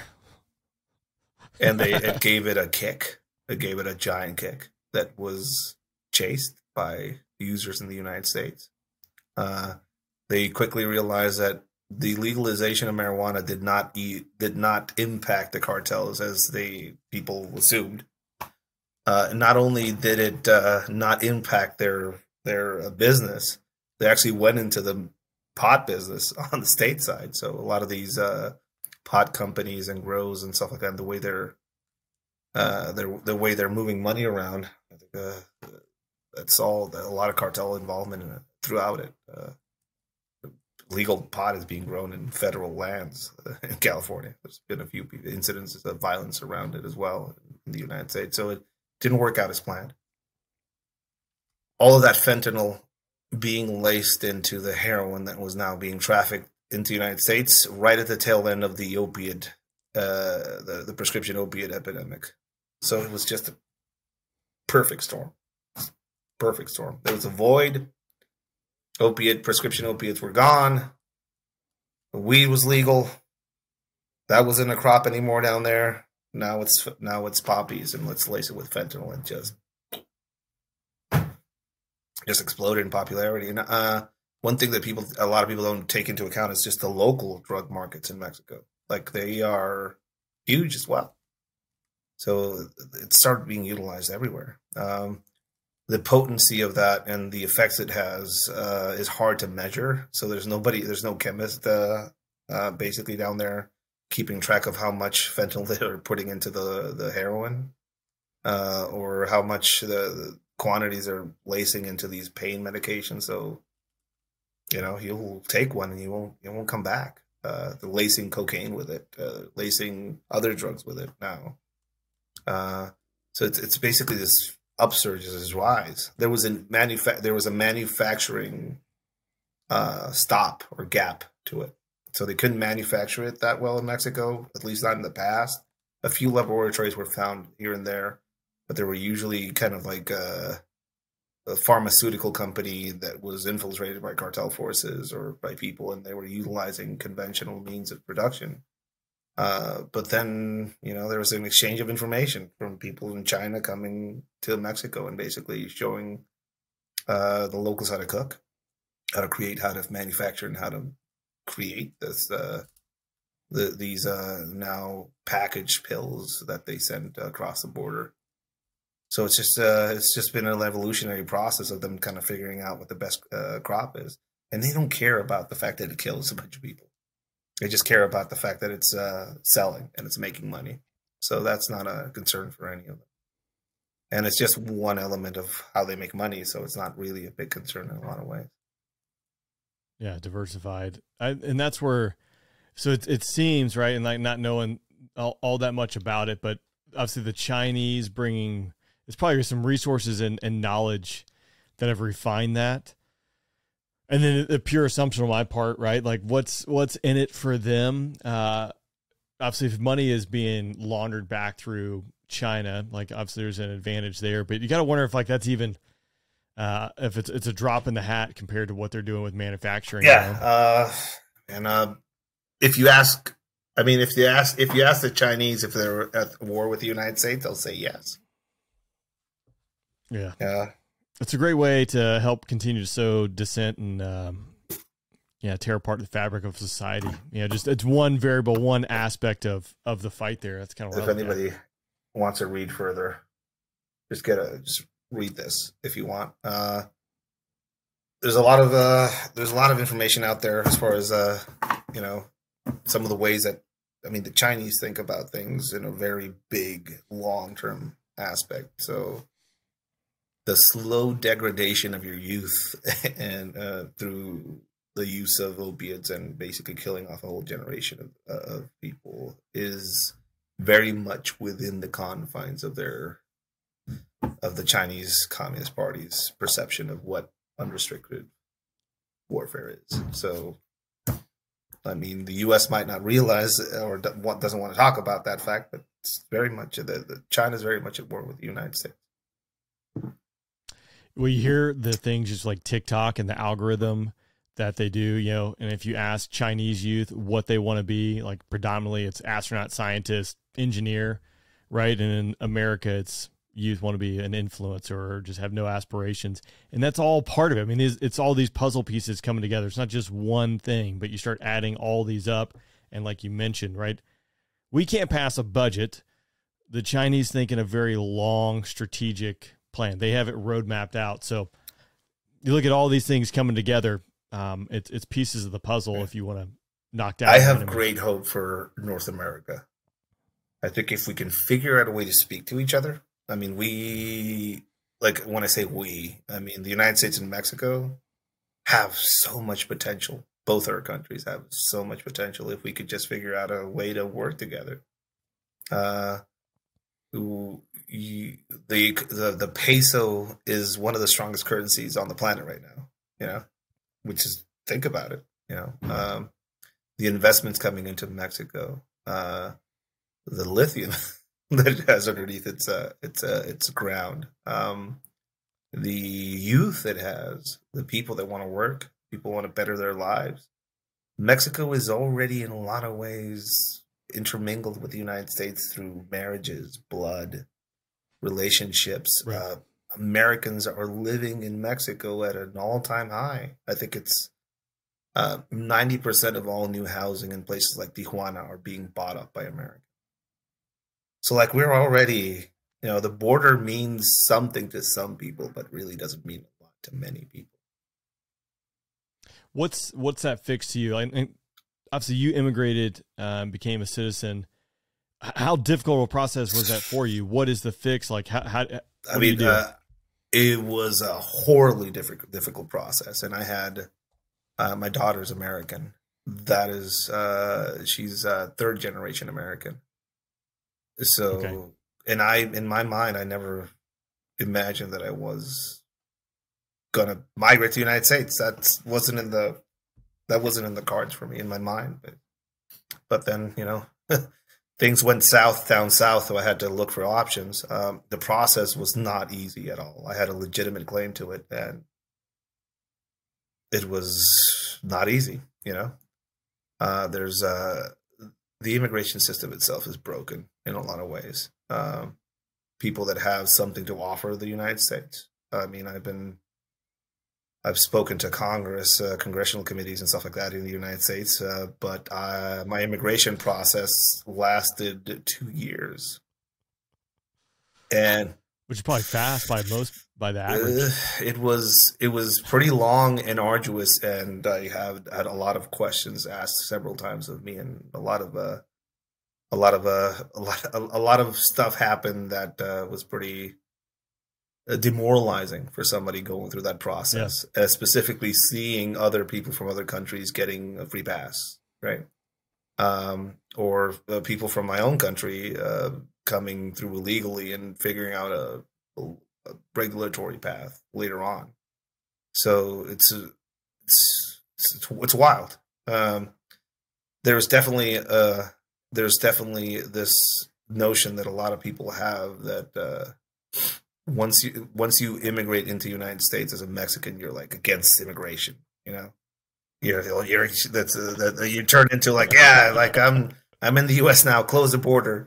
And they it gave it a kick. It gave it a giant kick that was chased by users in the United States. Uh, they quickly realized that the legalization of marijuana did not eat, did not impact the cartels as they people assumed. Uh, not only did it uh, not impact their their uh, business, they actually went into the pot business on the state side. So a lot of these uh, pot companies and grows and stuff like that, the way they're uh, they're the way they're moving money around, I think uh, that's all a lot of cartel involvement in it, throughout it. Uh, legal pot is being grown in federal lands in California. There's been a few incidences of violence around it as well in the United States. So it didn't work out as planned. All of that fentanyl being laced into the heroin that was now being trafficked into the United States right at the tail end of the opiate, uh, the, the prescription opiate epidemic. So it was just a perfect storm. Perfect storm. There was a void. Opiate, prescription opiates were gone. Weed was legal. That wasn't a crop anymore down there. Now it's now it's poppies, and let's lace it with fentanyl and just just exploded in popularity. And uh, one thing that people, a lot of people don't take into account is just the local drug markets in Mexico. Like they are huge as well. So it started being utilized everywhere. Um, the potency of that and the effects it has uh, is hard to measure. So there's nobody, there's no chemist uh, uh, basically down there keeping track of how much fentanyl they're putting into the, the heroin uh, or how much the, the quantities are lacing into these pain medications. So, you know, you'll take one and you won't, you won't come back. Uh, the lacing cocaine with it, uh, lacing other drugs with it now. Uh, so it's it's basically this upsurge, this rise. There was a manufa- there was a manufacturing uh, stop or gap to it, so they couldn't manufacture it that well in Mexico, at least not in the past. A few laboratories were found here and there, but they were usually kind of like a, a pharmaceutical company that was infiltrated by cartel forces or by people, and they were utilizing conventional means of production. Uh, but then, you know, there was an exchange of information from people in China coming to Mexico and basically showing uh, the locals how to cook, how to create, how to manufacture, and how to create this uh, the, these uh, now packaged pills that they send across the border. So it's just uh, it's just been an evolutionary process of them kind of figuring out what the best uh, crop is, and they don't care about the fact that it kills a bunch of people. They just care about the fact that it's uh, selling and it's making money. So that's not a concern for any of them. And it's just one element of how they make money. So it's not really a big concern in a lot of ways. Yeah, diversified. I, and that's where, so it, it seems, right, and like not knowing all, all that much about it, but obviously the Chinese bringing, it's probably some resources and, and knowledge that have refined that. And then the pure assumption on my part, right? Like what's, what's in it for them? Uh, obviously if money is being laundered back through China, like obviously there's an advantage there, but you got to wonder if like that's even, uh, if it's, it's a drop in the hat compared to what they're doing with manufacturing. Yeah. You know? Uh, and, uh, if you ask, I mean, if you ask, if you ask the Chinese if they're at war with the United States, they'll say yes. Yeah. Yeah. It's a great way to help continue to sow dissent and, um, yeah, tear apart the fabric of society. You know, just it's one variable, one aspect of, of the fight there. That's kind of If anybody at. wants to read further, just get a, just read this if you want. Uh, there's a lot of, uh, there's a lot of information out there as far as, uh, you know, some of the ways that, I mean, the Chinese think about things in a very big, long-term aspect. So, the slow degradation of your youth and uh, through the use of opiates and basically killing off a whole generation of, uh, of people is very much within the confines of their of the Chinese Communist Party's perception of what unrestricted warfare is. So, I mean, the U S might not realize or doesn't want to talk about that fact, but it's very much the, the China's very much at war with the United States. We hear the things just like TikTok and the algorithm that they do, you know, and if you ask Chinese youth what they want to be, like predominantly it's astronaut, scientist, engineer, right? And in America, it's youth want to be an influencer or just have no aspirations. And that's all part of it. I mean, it's, it's all these puzzle pieces coming together. It's not just one thing, but you start adding all these up. And like you mentioned, right, we can't pass a budget. The Chinese think in a very long strategic plan. They have it road mapped out. So you look at all these things coming together. Um, it's it's pieces of the puzzle if you want to knock down. I have great hope for North America. I think if we can figure out a way to speak to each other, I mean, we, like when I say we, I mean the United States and Mexico have so much potential. Both our countries have so much potential if we could just figure out a way to work together. Uh, You, the, the the peso is one of the strongest currencies on the planet right now, you know, which is, think about it, you know, um, the investments coming into Mexico, uh, the lithium that it has underneath its, uh, its, uh, its ground, um, the youth it has, the people that want to work, people want to better their lives. Mexico is already in a lot of ways intermingled with the United States through marriages, blood, relationships. Right. Uh, Americans are living in Mexico at an all-time high. I think it's uh, ninety percent of all new housing in places like Tijuana are being bought up by Americans. So like we're already, you know, the border means something to some people, but really doesn't mean a lot to many people. What's what's that fix to you? And, and obviously, you immigrated, um, became a citizen. How difficult a process was that for you? What is the fix? Like, how? how what I mean, do you do? Uh, it was a horribly difficult difficult process, and I had uh, my daughter's American. That is, uh, she's uh, third generation American. So, okay. and I, in my mind, I never imagined that I was gonna migrate to the United States. That wasn't in the, that wasn't in the cards for me in my mind. But, but then, you know, things went south, down south, so I had to look for options. Um, the process was not easy at all. I had a legitimate claim to it, and it was not easy. You know, uh, there's uh, the immigration system itself is broken in a lot of ways. Um, people that have something to offer the United States. I mean, I've been, I've spoken to Congress, uh, congressional committees and stuff like that in the United States, uh, but uh, my immigration process lasted two years. And which is probably fast by most, by the average. Uh, it was, it was pretty long and arduous, and I have had a lot of questions asked several times of me, and a lot of, uh, a lot of, uh, a lot, a, a lot of stuff happened that uh, was pretty demoralizing for somebody going through that process, yeah. uh, specifically seeing other people from other countries getting a free pass, right? Um, or uh, people from my own country uh, coming through illegally and figuring out a, a regulatory path later on. So it's it's it's, it's wild. Um, there's definitely uh, there's definitely this notion that a lot of people have that. Uh, Once you once you immigrate into the United States as a Mexican, you're like against immigration. You know, you're you're that's uh, that you turn into like yeah, like I'm I'm in the U S now. Close the border.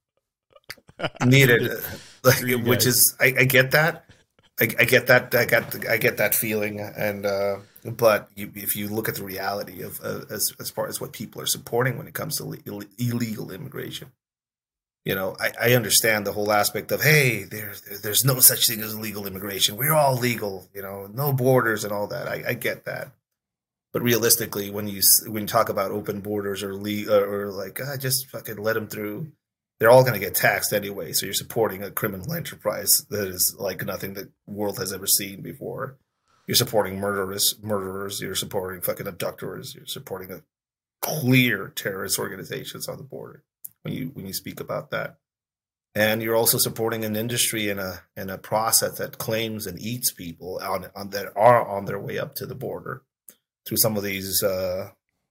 Needed, like which is I, I get that. I, I get that. I got I get that feeling. And uh, but you, if you look at the reality of uh, as as far as what people are supporting when it comes to le- illegal immigration. You know, I, I understand the whole aspect of, hey, there's there's no such thing as illegal immigration. We're all legal, you know, no borders and all that. I, I get that. But realistically, when you when you talk about open borders or le- or like, ah, just fucking let them through, they're all going to get taxed anyway. So you're supporting a criminal enterprise that is like nothing the world has ever seen before. You're supporting murderers, murderers. You're supporting fucking abductors. You're supporting a clear terrorist organizations on the border. When you when you speak about that, and you're also supporting an industry and a and a process that claims and eats people on, on that are on their way up to the border through some of these uh,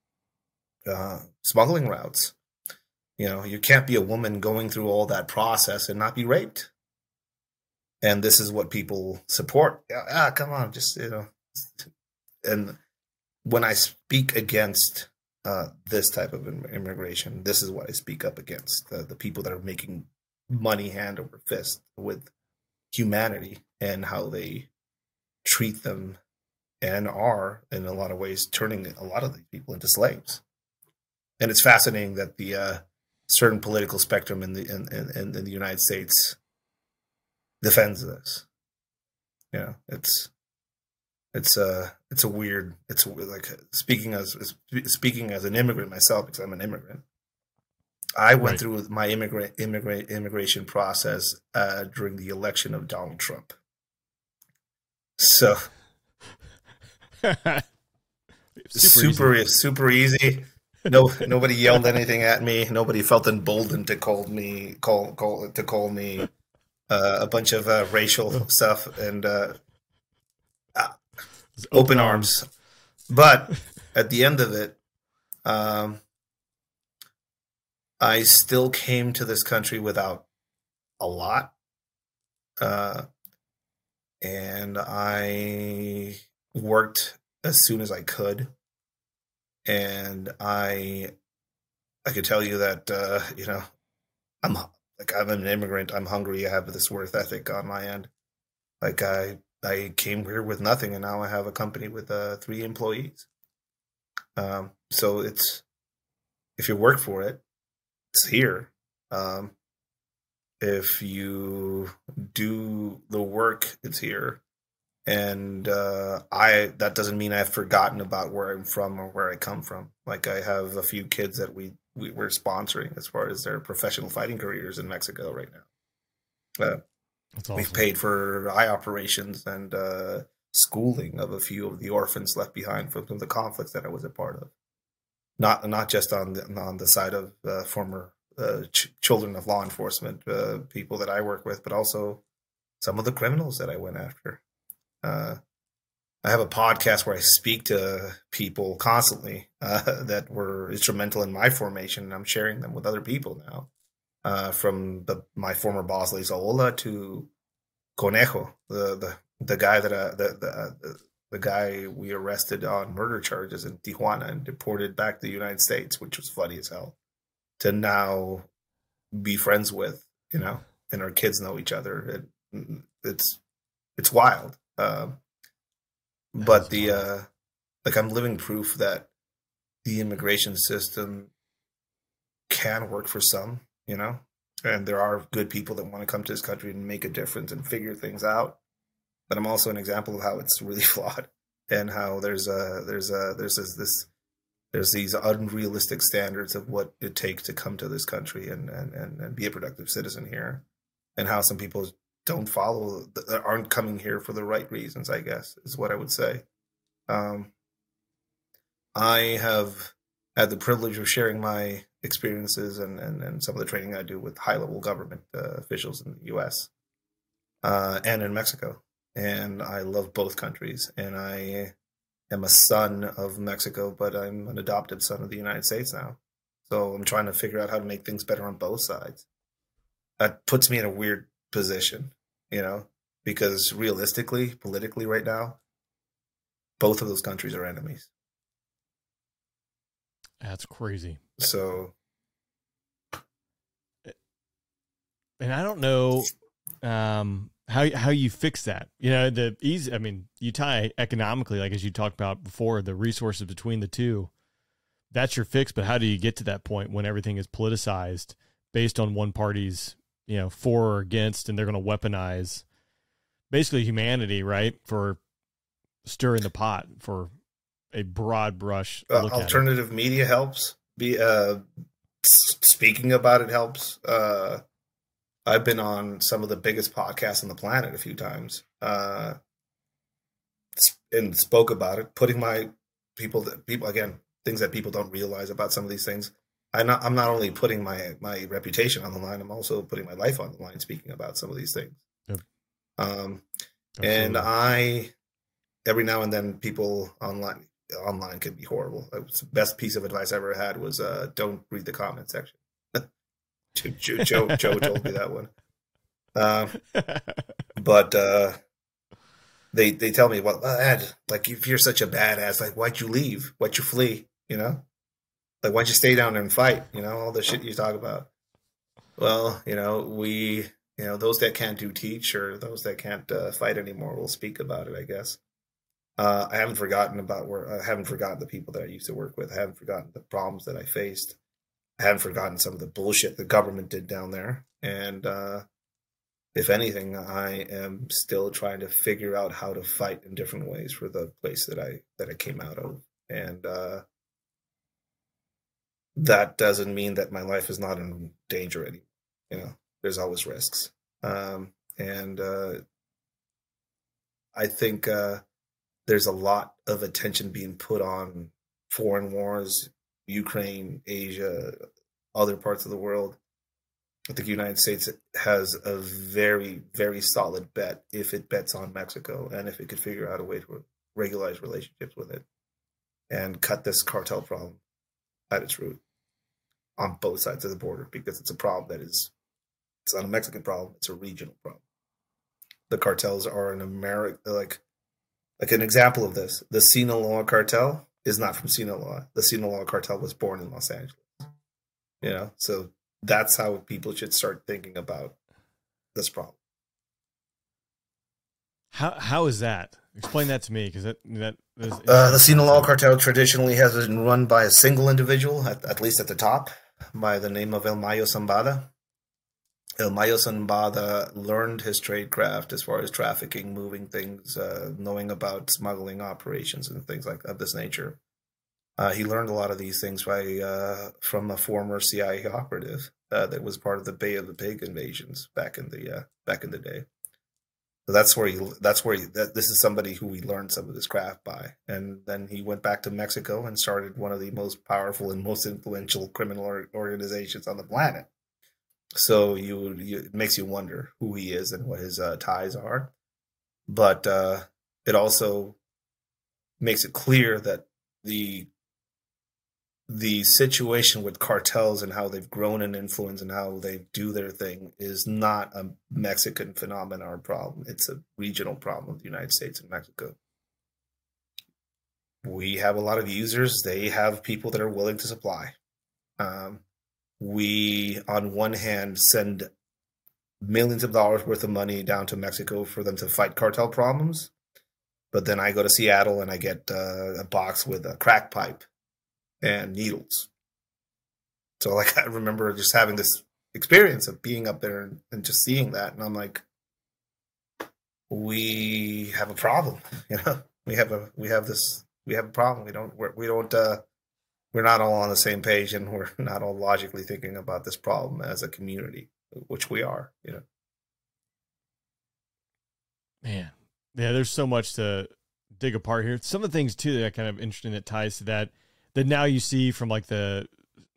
uh, smuggling routes. You know, you can't be a woman going through all that process and not be raped. And this is what people support. Ah, come on, just you know. And when I speak against. Uh, this type of immigration. This is what I speak up against. The, the people that are making money hand over fist with humanity and how they treat them and are, in a lot of ways, turning a lot of these people into slaves. And it's fascinating that the uh, certain political spectrum in the in, in, in the United States defends this. You know, it's It's a it's a weird it's like speaking as speaking as an immigrant myself, because I'm an immigrant. I went right. through my immigrant immigrant immigration process uh, during the election of Donald Trump. So super super easy. super easy. No nobody yelled anything at me. Nobody felt emboldened to call me call call to call me uh, a bunch of uh, racial stuff and. Uh, Open, open arms. arms. But at the end of it, um, I still came to this country without a lot. Uh, and I worked as soon as I could. And I I can tell you that, uh, you know, I'm like I'm an immigrant. I'm hungry. I have this worth ethic on my end. Like I I came here with nothing, and now I have a company with uh, three employees. Um, so it's if you work for it, it's here. Um, If you do the work, it's here. And uh, I that doesn't mean I've forgotten about where I'm from or where I come from. Like I have a few kids that we, we we're sponsoring as far as their professional fighting careers in Mexico right now. Uh, That's awesome. We've paid for eye operations and uh, schooling of a few of the orphans left behind from the conflicts that I was a part of. Not not just on the on the side of uh, former uh, ch- children of law enforcement, uh, people that I work with, but also some of the criminals that I went after. Uh, I have a podcast where I speak to people constantly uh, that were instrumental in my formation, and I'm sharing them with other people now. Uh, from the, my former boss, Leizaola, to Conejo, the the the guy that uh, the the, the the guy we arrested on murder charges in Tijuana and deported back to the United States, which was funny as hell. To now be friends with, you know, and our kids know each other. It, it's it's wild. Uh, but the uh, like I'm living proof that the immigration system can work for some. You know, and there are good people that want to come to this country and make a difference and figure things out. But I'm also an example of how it's really flawed and how there's a there's a there's this, this there's these unrealistic standards of what it takes to come to this country and and, and, and be a productive citizen here, and how some people don't follow aren't coming here for the right reasons, I guess is what I would say. Um, I have had the privilege of sharing my experiences and, and, and some of the training I do with high-level government uh, officials in the U S uh, and in Mexico. And I love both countries. And I am a son of Mexico, but I'm an adopted son of the United States now. So I'm trying to figure out how to make things better on both sides. That puts me in a weird position, you know, because realistically, politically right now, both of those countries are enemies. That's crazy. So, and I don't know um, how how you fix that. You know, the easy. I mean, you tie economically, like as you talked about before, the resources between the two. That's your fix. But how do you get to that point when everything is politicized based on one party's, you know, for or against, and they're going to weaponize basically humanity, right, for stirring the pot for a broad brush uh, alternative media helps. Be uh, speaking about it helps. Uh, I've been on some of the biggest podcasts on the planet a few times, uh, and spoke about it. Putting my people, that people again, things that people don't realize about some of these things. I'm not, I'm not only putting my my reputation on the line. I'm also putting my life on the line, speaking about some of these things. Yep. Um, and I, every now and then, people online. Online can be horrible. The best piece of advice I ever had was uh, don't read the comment section. Joe, Joe, Joe told me that one. Uh, but uh, they they tell me, well, Ed, like if you're such a badass, like why'd you leave? Why'd you flee? You know, like why'd you stay down there and fight? You know, all the shit you talk about. Well, you know, we, you know, those that can't do teach, or those that can't uh, fight anymore will speak about it, I guess. Uh, I haven't forgotten about where I haven't forgotten the people that I used to work with. I haven't forgotten the problems that I faced. I haven't forgotten some of the bullshit the government did down there. And uh, if anything, I am still trying to figure out how to fight in different ways for the place that I that I came out of. And uh, that doesn't mean that my life is not in danger anymore. You know, there's always risks. Um, and uh, I think. Uh, There's a lot of attention being put on foreign wars, Ukraine, Asia, other parts of the world. I think the United States has a very, very solid bet if it bets on Mexico and if it could figure out a way to regularize relationships with it and cut this cartel problem at its root on both sides of the border, because it's a problem that is, it's not a Mexican problem, it's a regional problem. The cartels are an American, like, Like an example of this, the Sinaloa cartel is not from Sinaloa. The Sinaloa cartel was born in Los Angeles. You know, so that's how people should start thinking about this problem. How how is that? Explain that to me, because that that is, uh, the Sinaloa cartel traditionally has been run by a single individual, at, at least at the top, by the name of El Mayo Zambada. El Mayo Zambada learned his trade craft as far as trafficking, moving things, uh, knowing about smuggling operations and things like of this nature. Uh, he learned a lot of these things by uh, from a former C I A operative uh, that was part of the Bay of the Pig invasions back in the uh, back in the day. So that's where he. That's where he. That, this is somebody who he learned some of this craft by, and then he went back to Mexico and started one of the most powerful and most influential criminal organizations on the planet. So you, you it makes you wonder who he is and what his uh, ties are, but uh, it also makes it clear that the the situation with cartels and how they've grown in influence and how they do their thing is not a Mexican phenomenon or problem. It's a regional problem of the United States and Mexico. We have a lot of users. They have people that are willing to supply. Um, we, on one hand, send millions of dollars worth of money down to Mexico for them to fight cartel problems. But then I go to Seattle and I get uh, a box with a crack pipe and needles. So, like, I remember just having this experience of being up there and, and just seeing that. And I'm like, we have a problem, you know, we have a, we have this, we have a problem. We don't, we're, we don't, uh, we're not all on the same page, and we're not all logically thinking about this problem as a community, which we are, you know. Man, yeah, there's so much to dig apart here. Some of the things too that are kind of interesting that ties to that, that now you see from like the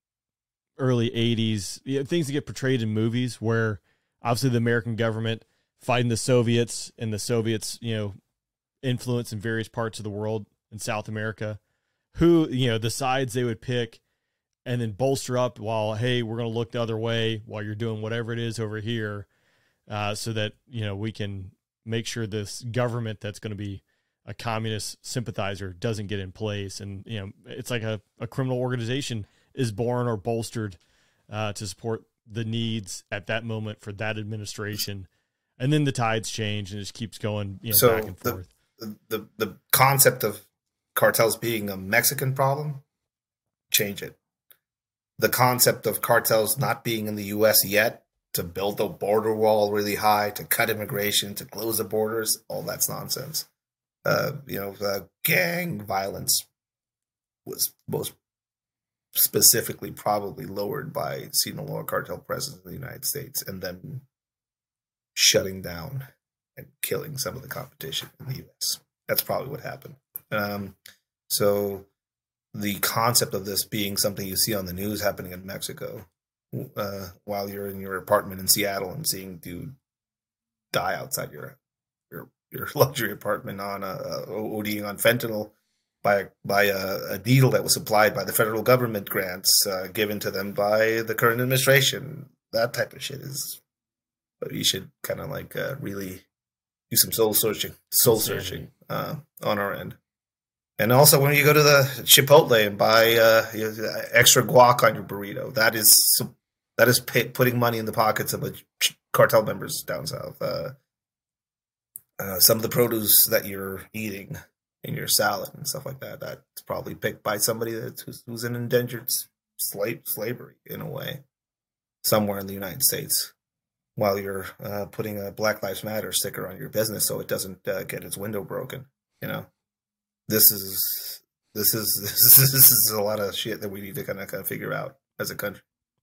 early eighties, you know, things that get portrayed in movies where obviously the American government fighting the Soviets and the Soviets, you know, influence in various parts of the world in South America, who, you know, the sides they would pick and then bolster up while, hey, we're going to look the other way while you're doing whatever it is over here, uh, so that, you know, we can make sure this government that's going to be a communist sympathizer doesn't get in place. And, you know, it's like a, a criminal organization is born or bolstered uh, to support the needs at that moment for that administration. And then the tides change and it just keeps going, you know, so back and the, forth. The, the, the concept of cartels being a Mexican problem, change it. The concept of cartels not being in the U S yet, to build a border wall really high, to cut immigration, to close the borders, all that's nonsense. Uh, you know, uh, gang violence was most specifically probably lowered by Sinaloa cartel presence in the United States and then shutting down and killing some of the competition in the U S. That's probably what happened. Um, so the concept of this being something you see on the news happening in Mexico, uh, while you're in your apartment in Seattle and seeing dude die outside your your your luxury apartment on a, a ODing on fentanyl by by a, a needle that was supplied by the federal government grants uh, given to them by the current administration. That type of shit is, but you should kind of like uh, really do some soul searching, soul searching uh, on our end. And also, when you go to the Chipotle and buy uh, you know, extra guac on your burrito, that is that is pay, putting money in the pockets of a cartel members down south. Uh, uh, some of the produce that you're eating in your salad and stuff like that, that's probably picked by somebody that's who's, who's in endangered slave slavery in a way, somewhere in the United States, while you're uh, putting a Black Lives Matter sticker on your business so it doesn't uh, get its window broken. You know, this is this is this is this is a lot of shit that we need to kind of kind of figure out as a country.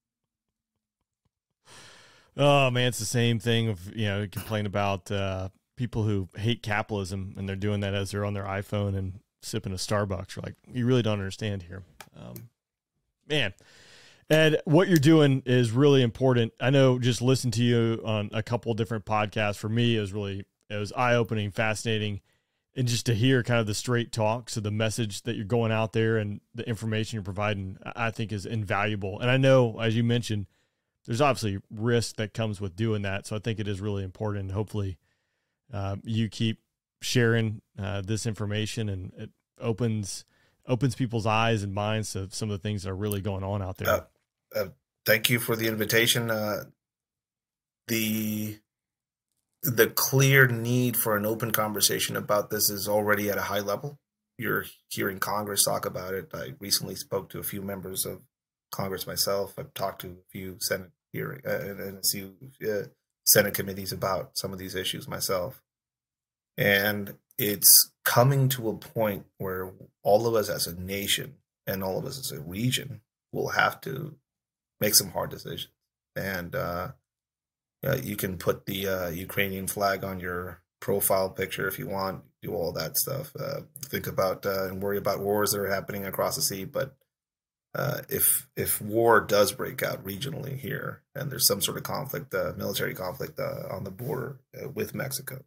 Oh man, it's the same thing of, you know, complain about uh, people who hate capitalism and they're doing that as they're on their iPhone and sipping a Starbucks. You're like, you really don't understand here, um, man. Ed, what you're doing is really important. I know just listen to you on a couple of different podcasts. For me, it was really, it was eye-opening, fascinating, and just to hear kind of the straight talk. So the message that you're going out there and the information you're providing, I think is invaluable. And I know, as you mentioned, there's obviously risk that comes with doing that. So I think it is really important. Hopefully uh, you keep sharing uh, this information, and it opens, opens people's eyes and minds to some of the things that are really going on out there. Uh, uh, thank you for the invitation. Uh, the, the clear need for an open conversation about this is already at a high level. You're hearing Congress talk about it. I recently spoke to a few members of Congress myself. I've talked to a few Senate hearing uh, and, and a few uh, Senate committees about some of these issues myself. And it's coming to a point where all of us as a nation and all of us as a region will have to make some hard decisions. And uh, uh, you can put the uh, Ukrainian flag on your profile picture if you want, do all that stuff. Uh, think about uh, and worry about wars that are happening across the sea. But uh, if if war does break out regionally here, and there's some sort of conflict, uh, military conflict uh, on the border uh, with Mexico,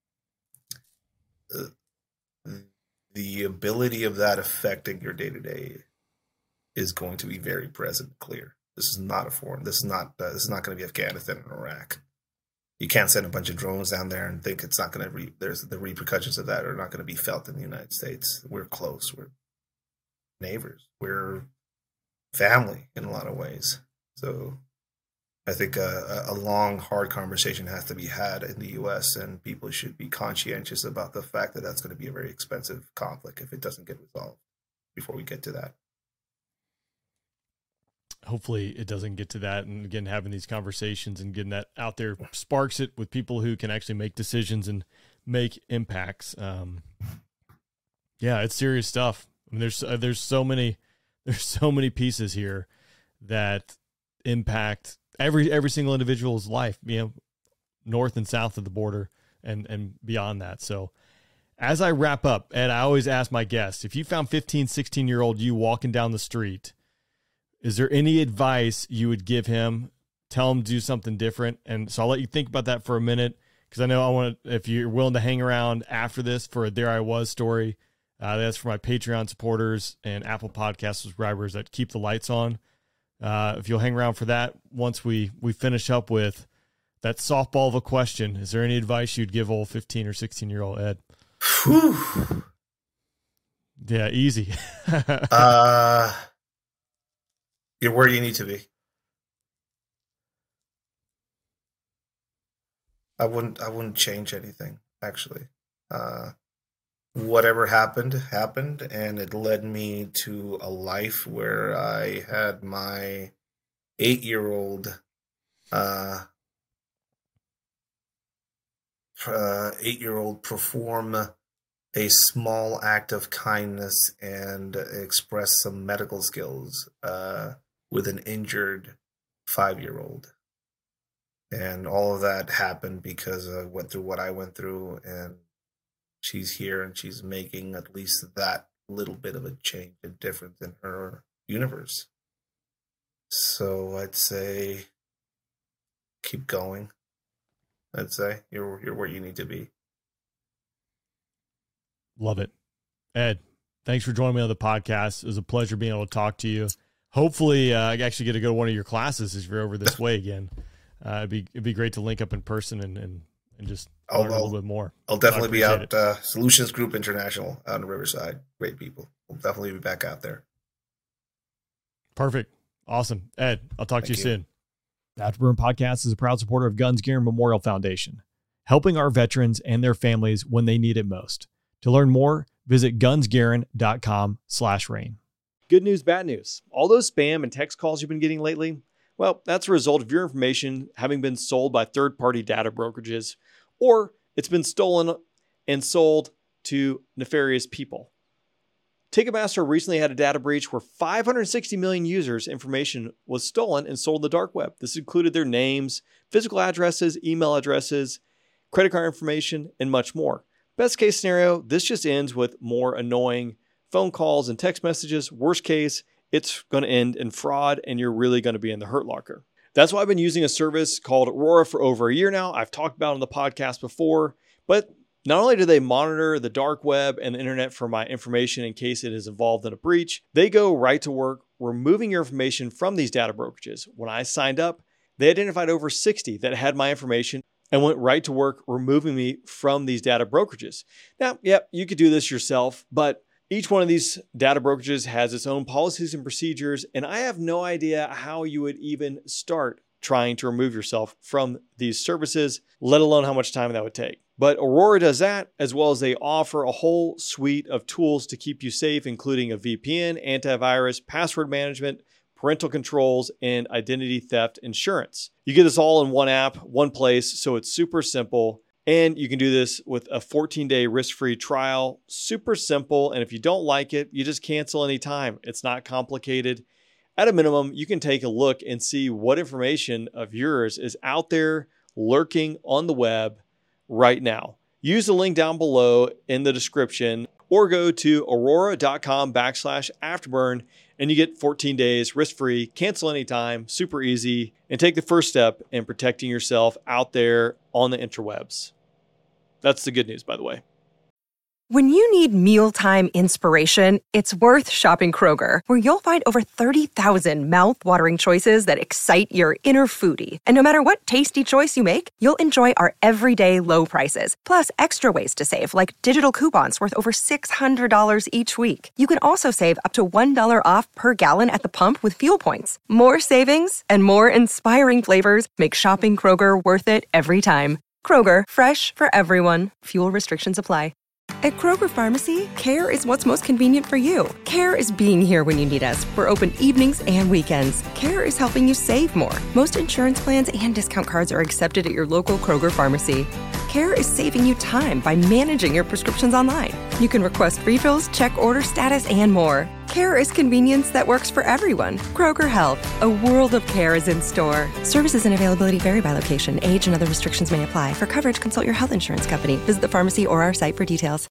uh, the ability of that affecting your day to day is going to be very present, and clear. This is not a foreign. This is not. Uh, this is not going to be Afghanistan and Iraq. You can't send a bunch of drones down there and think it's not going to. Re- there's the repercussions of that are not going to be felt in the United States. We're close. We're neighbors. We're family in a lot of ways. So, I think a, a long, hard conversation has to be had in the U S, and people should be conscientious about the fact that that's going to be a very expensive conflict if it doesn't get resolved before we get to that. Hopefully it doesn't get to that. And again, having these conversations and getting that out there sparks it with people who can actually make decisions and make impacts. Um, yeah, it's serious stuff. I mean, there's, uh, there's so many, there's so many pieces here that impact every, every single individual's life, you know, north and south of the border and, and beyond that. So as I wrap up, Ed, I always ask my guests, if you found fifteen, sixteen year old you walking down the street, is there any advice you would give him? Tell him to do something different. And so I'll let you think about that for a minute, because I know I want to, if you're willing to hang around after this for a There I Was story, uh, that's for my Patreon supporters and Apple Podcast subscribers that keep the lights on. Uh, if you'll hang around for that, once we, we finish up with that softball of a question, is there any advice you'd give old fifteen or sixteen year old Ed? Whew. Yeah, easy. uh, You're where you need to be. I wouldn't. I wouldn't change anything. Actually, uh, whatever happened happened, and it led me to a life where I had my eight-year-old, uh, uh, eight-year-old perform a small act of kindness and express some medical skills. Uh, with an injured five-year-old. And all of that happened because I went through what I went through, and she's here and she's making at least that little bit of a change and difference in her universe. So I'd say keep going. I'd say you're you're where you need to be. Love it. Ed, thanks for joining me on the podcast. It was a pleasure being able to talk to you. Hopefully, uh, I actually get to go to one of your classes if you're over this way again. Uh, it'd be it'd be great to link up in person and and, and just I'll, learn a I'll, little bit more. I'll definitely be out. Uh, Solutions Group International out in Riverside. Great people. We'll definitely be back out there. Perfect. Awesome. Ed, I'll talk Thank to you, you soon. The Afterburn Podcast is a proud supporter of Guns Gear Memorial Foundation, helping our veterans and their families when they need it most. To learn more, visit gunsgarin.com slash rain. Good news, bad news. All those spam and text calls you've been getting lately, well, that's a result of your information having been sold by third-party data brokerages, or it's been stolen and sold to nefarious people. Ticketmaster recently had a data breach where five hundred sixty million users' information was stolen and sold on the dark web. This included their names, physical addresses, email addresses, credit card information, and much more. Best case scenario, this just ends with more annoying phone calls and text messages. Worst case, it's going to end in fraud and you're really going to be in the hurt locker. That's why I've been using a service called Aurora for over a year now. I've talked about it on the podcast before, but not only do they monitor the dark web and the internet for my information in case it is involved in a breach, they go right to work removing your information from these data brokerages. When I signed up, they identified over sixty that had my information and went right to work removing me from these data brokerages. Now, yep, you could do this yourself, but each one of these data brokerages has its own policies and procedures, and I have no idea how you would even start trying to remove yourself from these services, let alone how much time that would take. But Aurora does that, as well as they offer a whole suite of tools to keep you safe, including a V P N, antivirus, password management, parental controls, and identity theft insurance. You get this all in one app, one place, so it's super simple. And you can do this with a fourteen-day risk-free trial. Super simple, and if you don't like it, you just cancel anytime. It's not complicated. At a minimum, you can take a look and see what information of yours is out there lurking on the web right now. Use the link down below in the description or go to aurora.com backslash afterburn and you get fourteen days risk-free, cancel anytime, super easy, and take the first step in protecting yourself out there on the interwebs. That's the good news, by the way. When you need mealtime inspiration, it's worth shopping Kroger, where you'll find over thirty thousand mouth-watering choices that excite your inner foodie. And no matter what tasty choice you make, you'll enjoy our everyday low prices, plus extra ways to save, like digital coupons worth over six hundred dollars each week. You can also save up to one dollar off per gallon at the pump with fuel points. More savings and more inspiring flavors make shopping Kroger worth it every time. Kroger, fresh for everyone. Fuel restrictions apply. At Kroger Pharmacy, care is what's most convenient for you. Care is being here when you need us. We're open evenings and weekends. Care is helping you save more. Most insurance plans and discount cards are accepted at your local Kroger Pharmacy. Care is saving you time by managing your prescriptions online. You can request refills, check order status, and more. Care is convenience that works for everyone. Kroger Health, a world of care is in store. Services and availability vary by location. Age and other restrictions may apply. For coverage, consult your health insurance company. Visit the pharmacy or our site for details.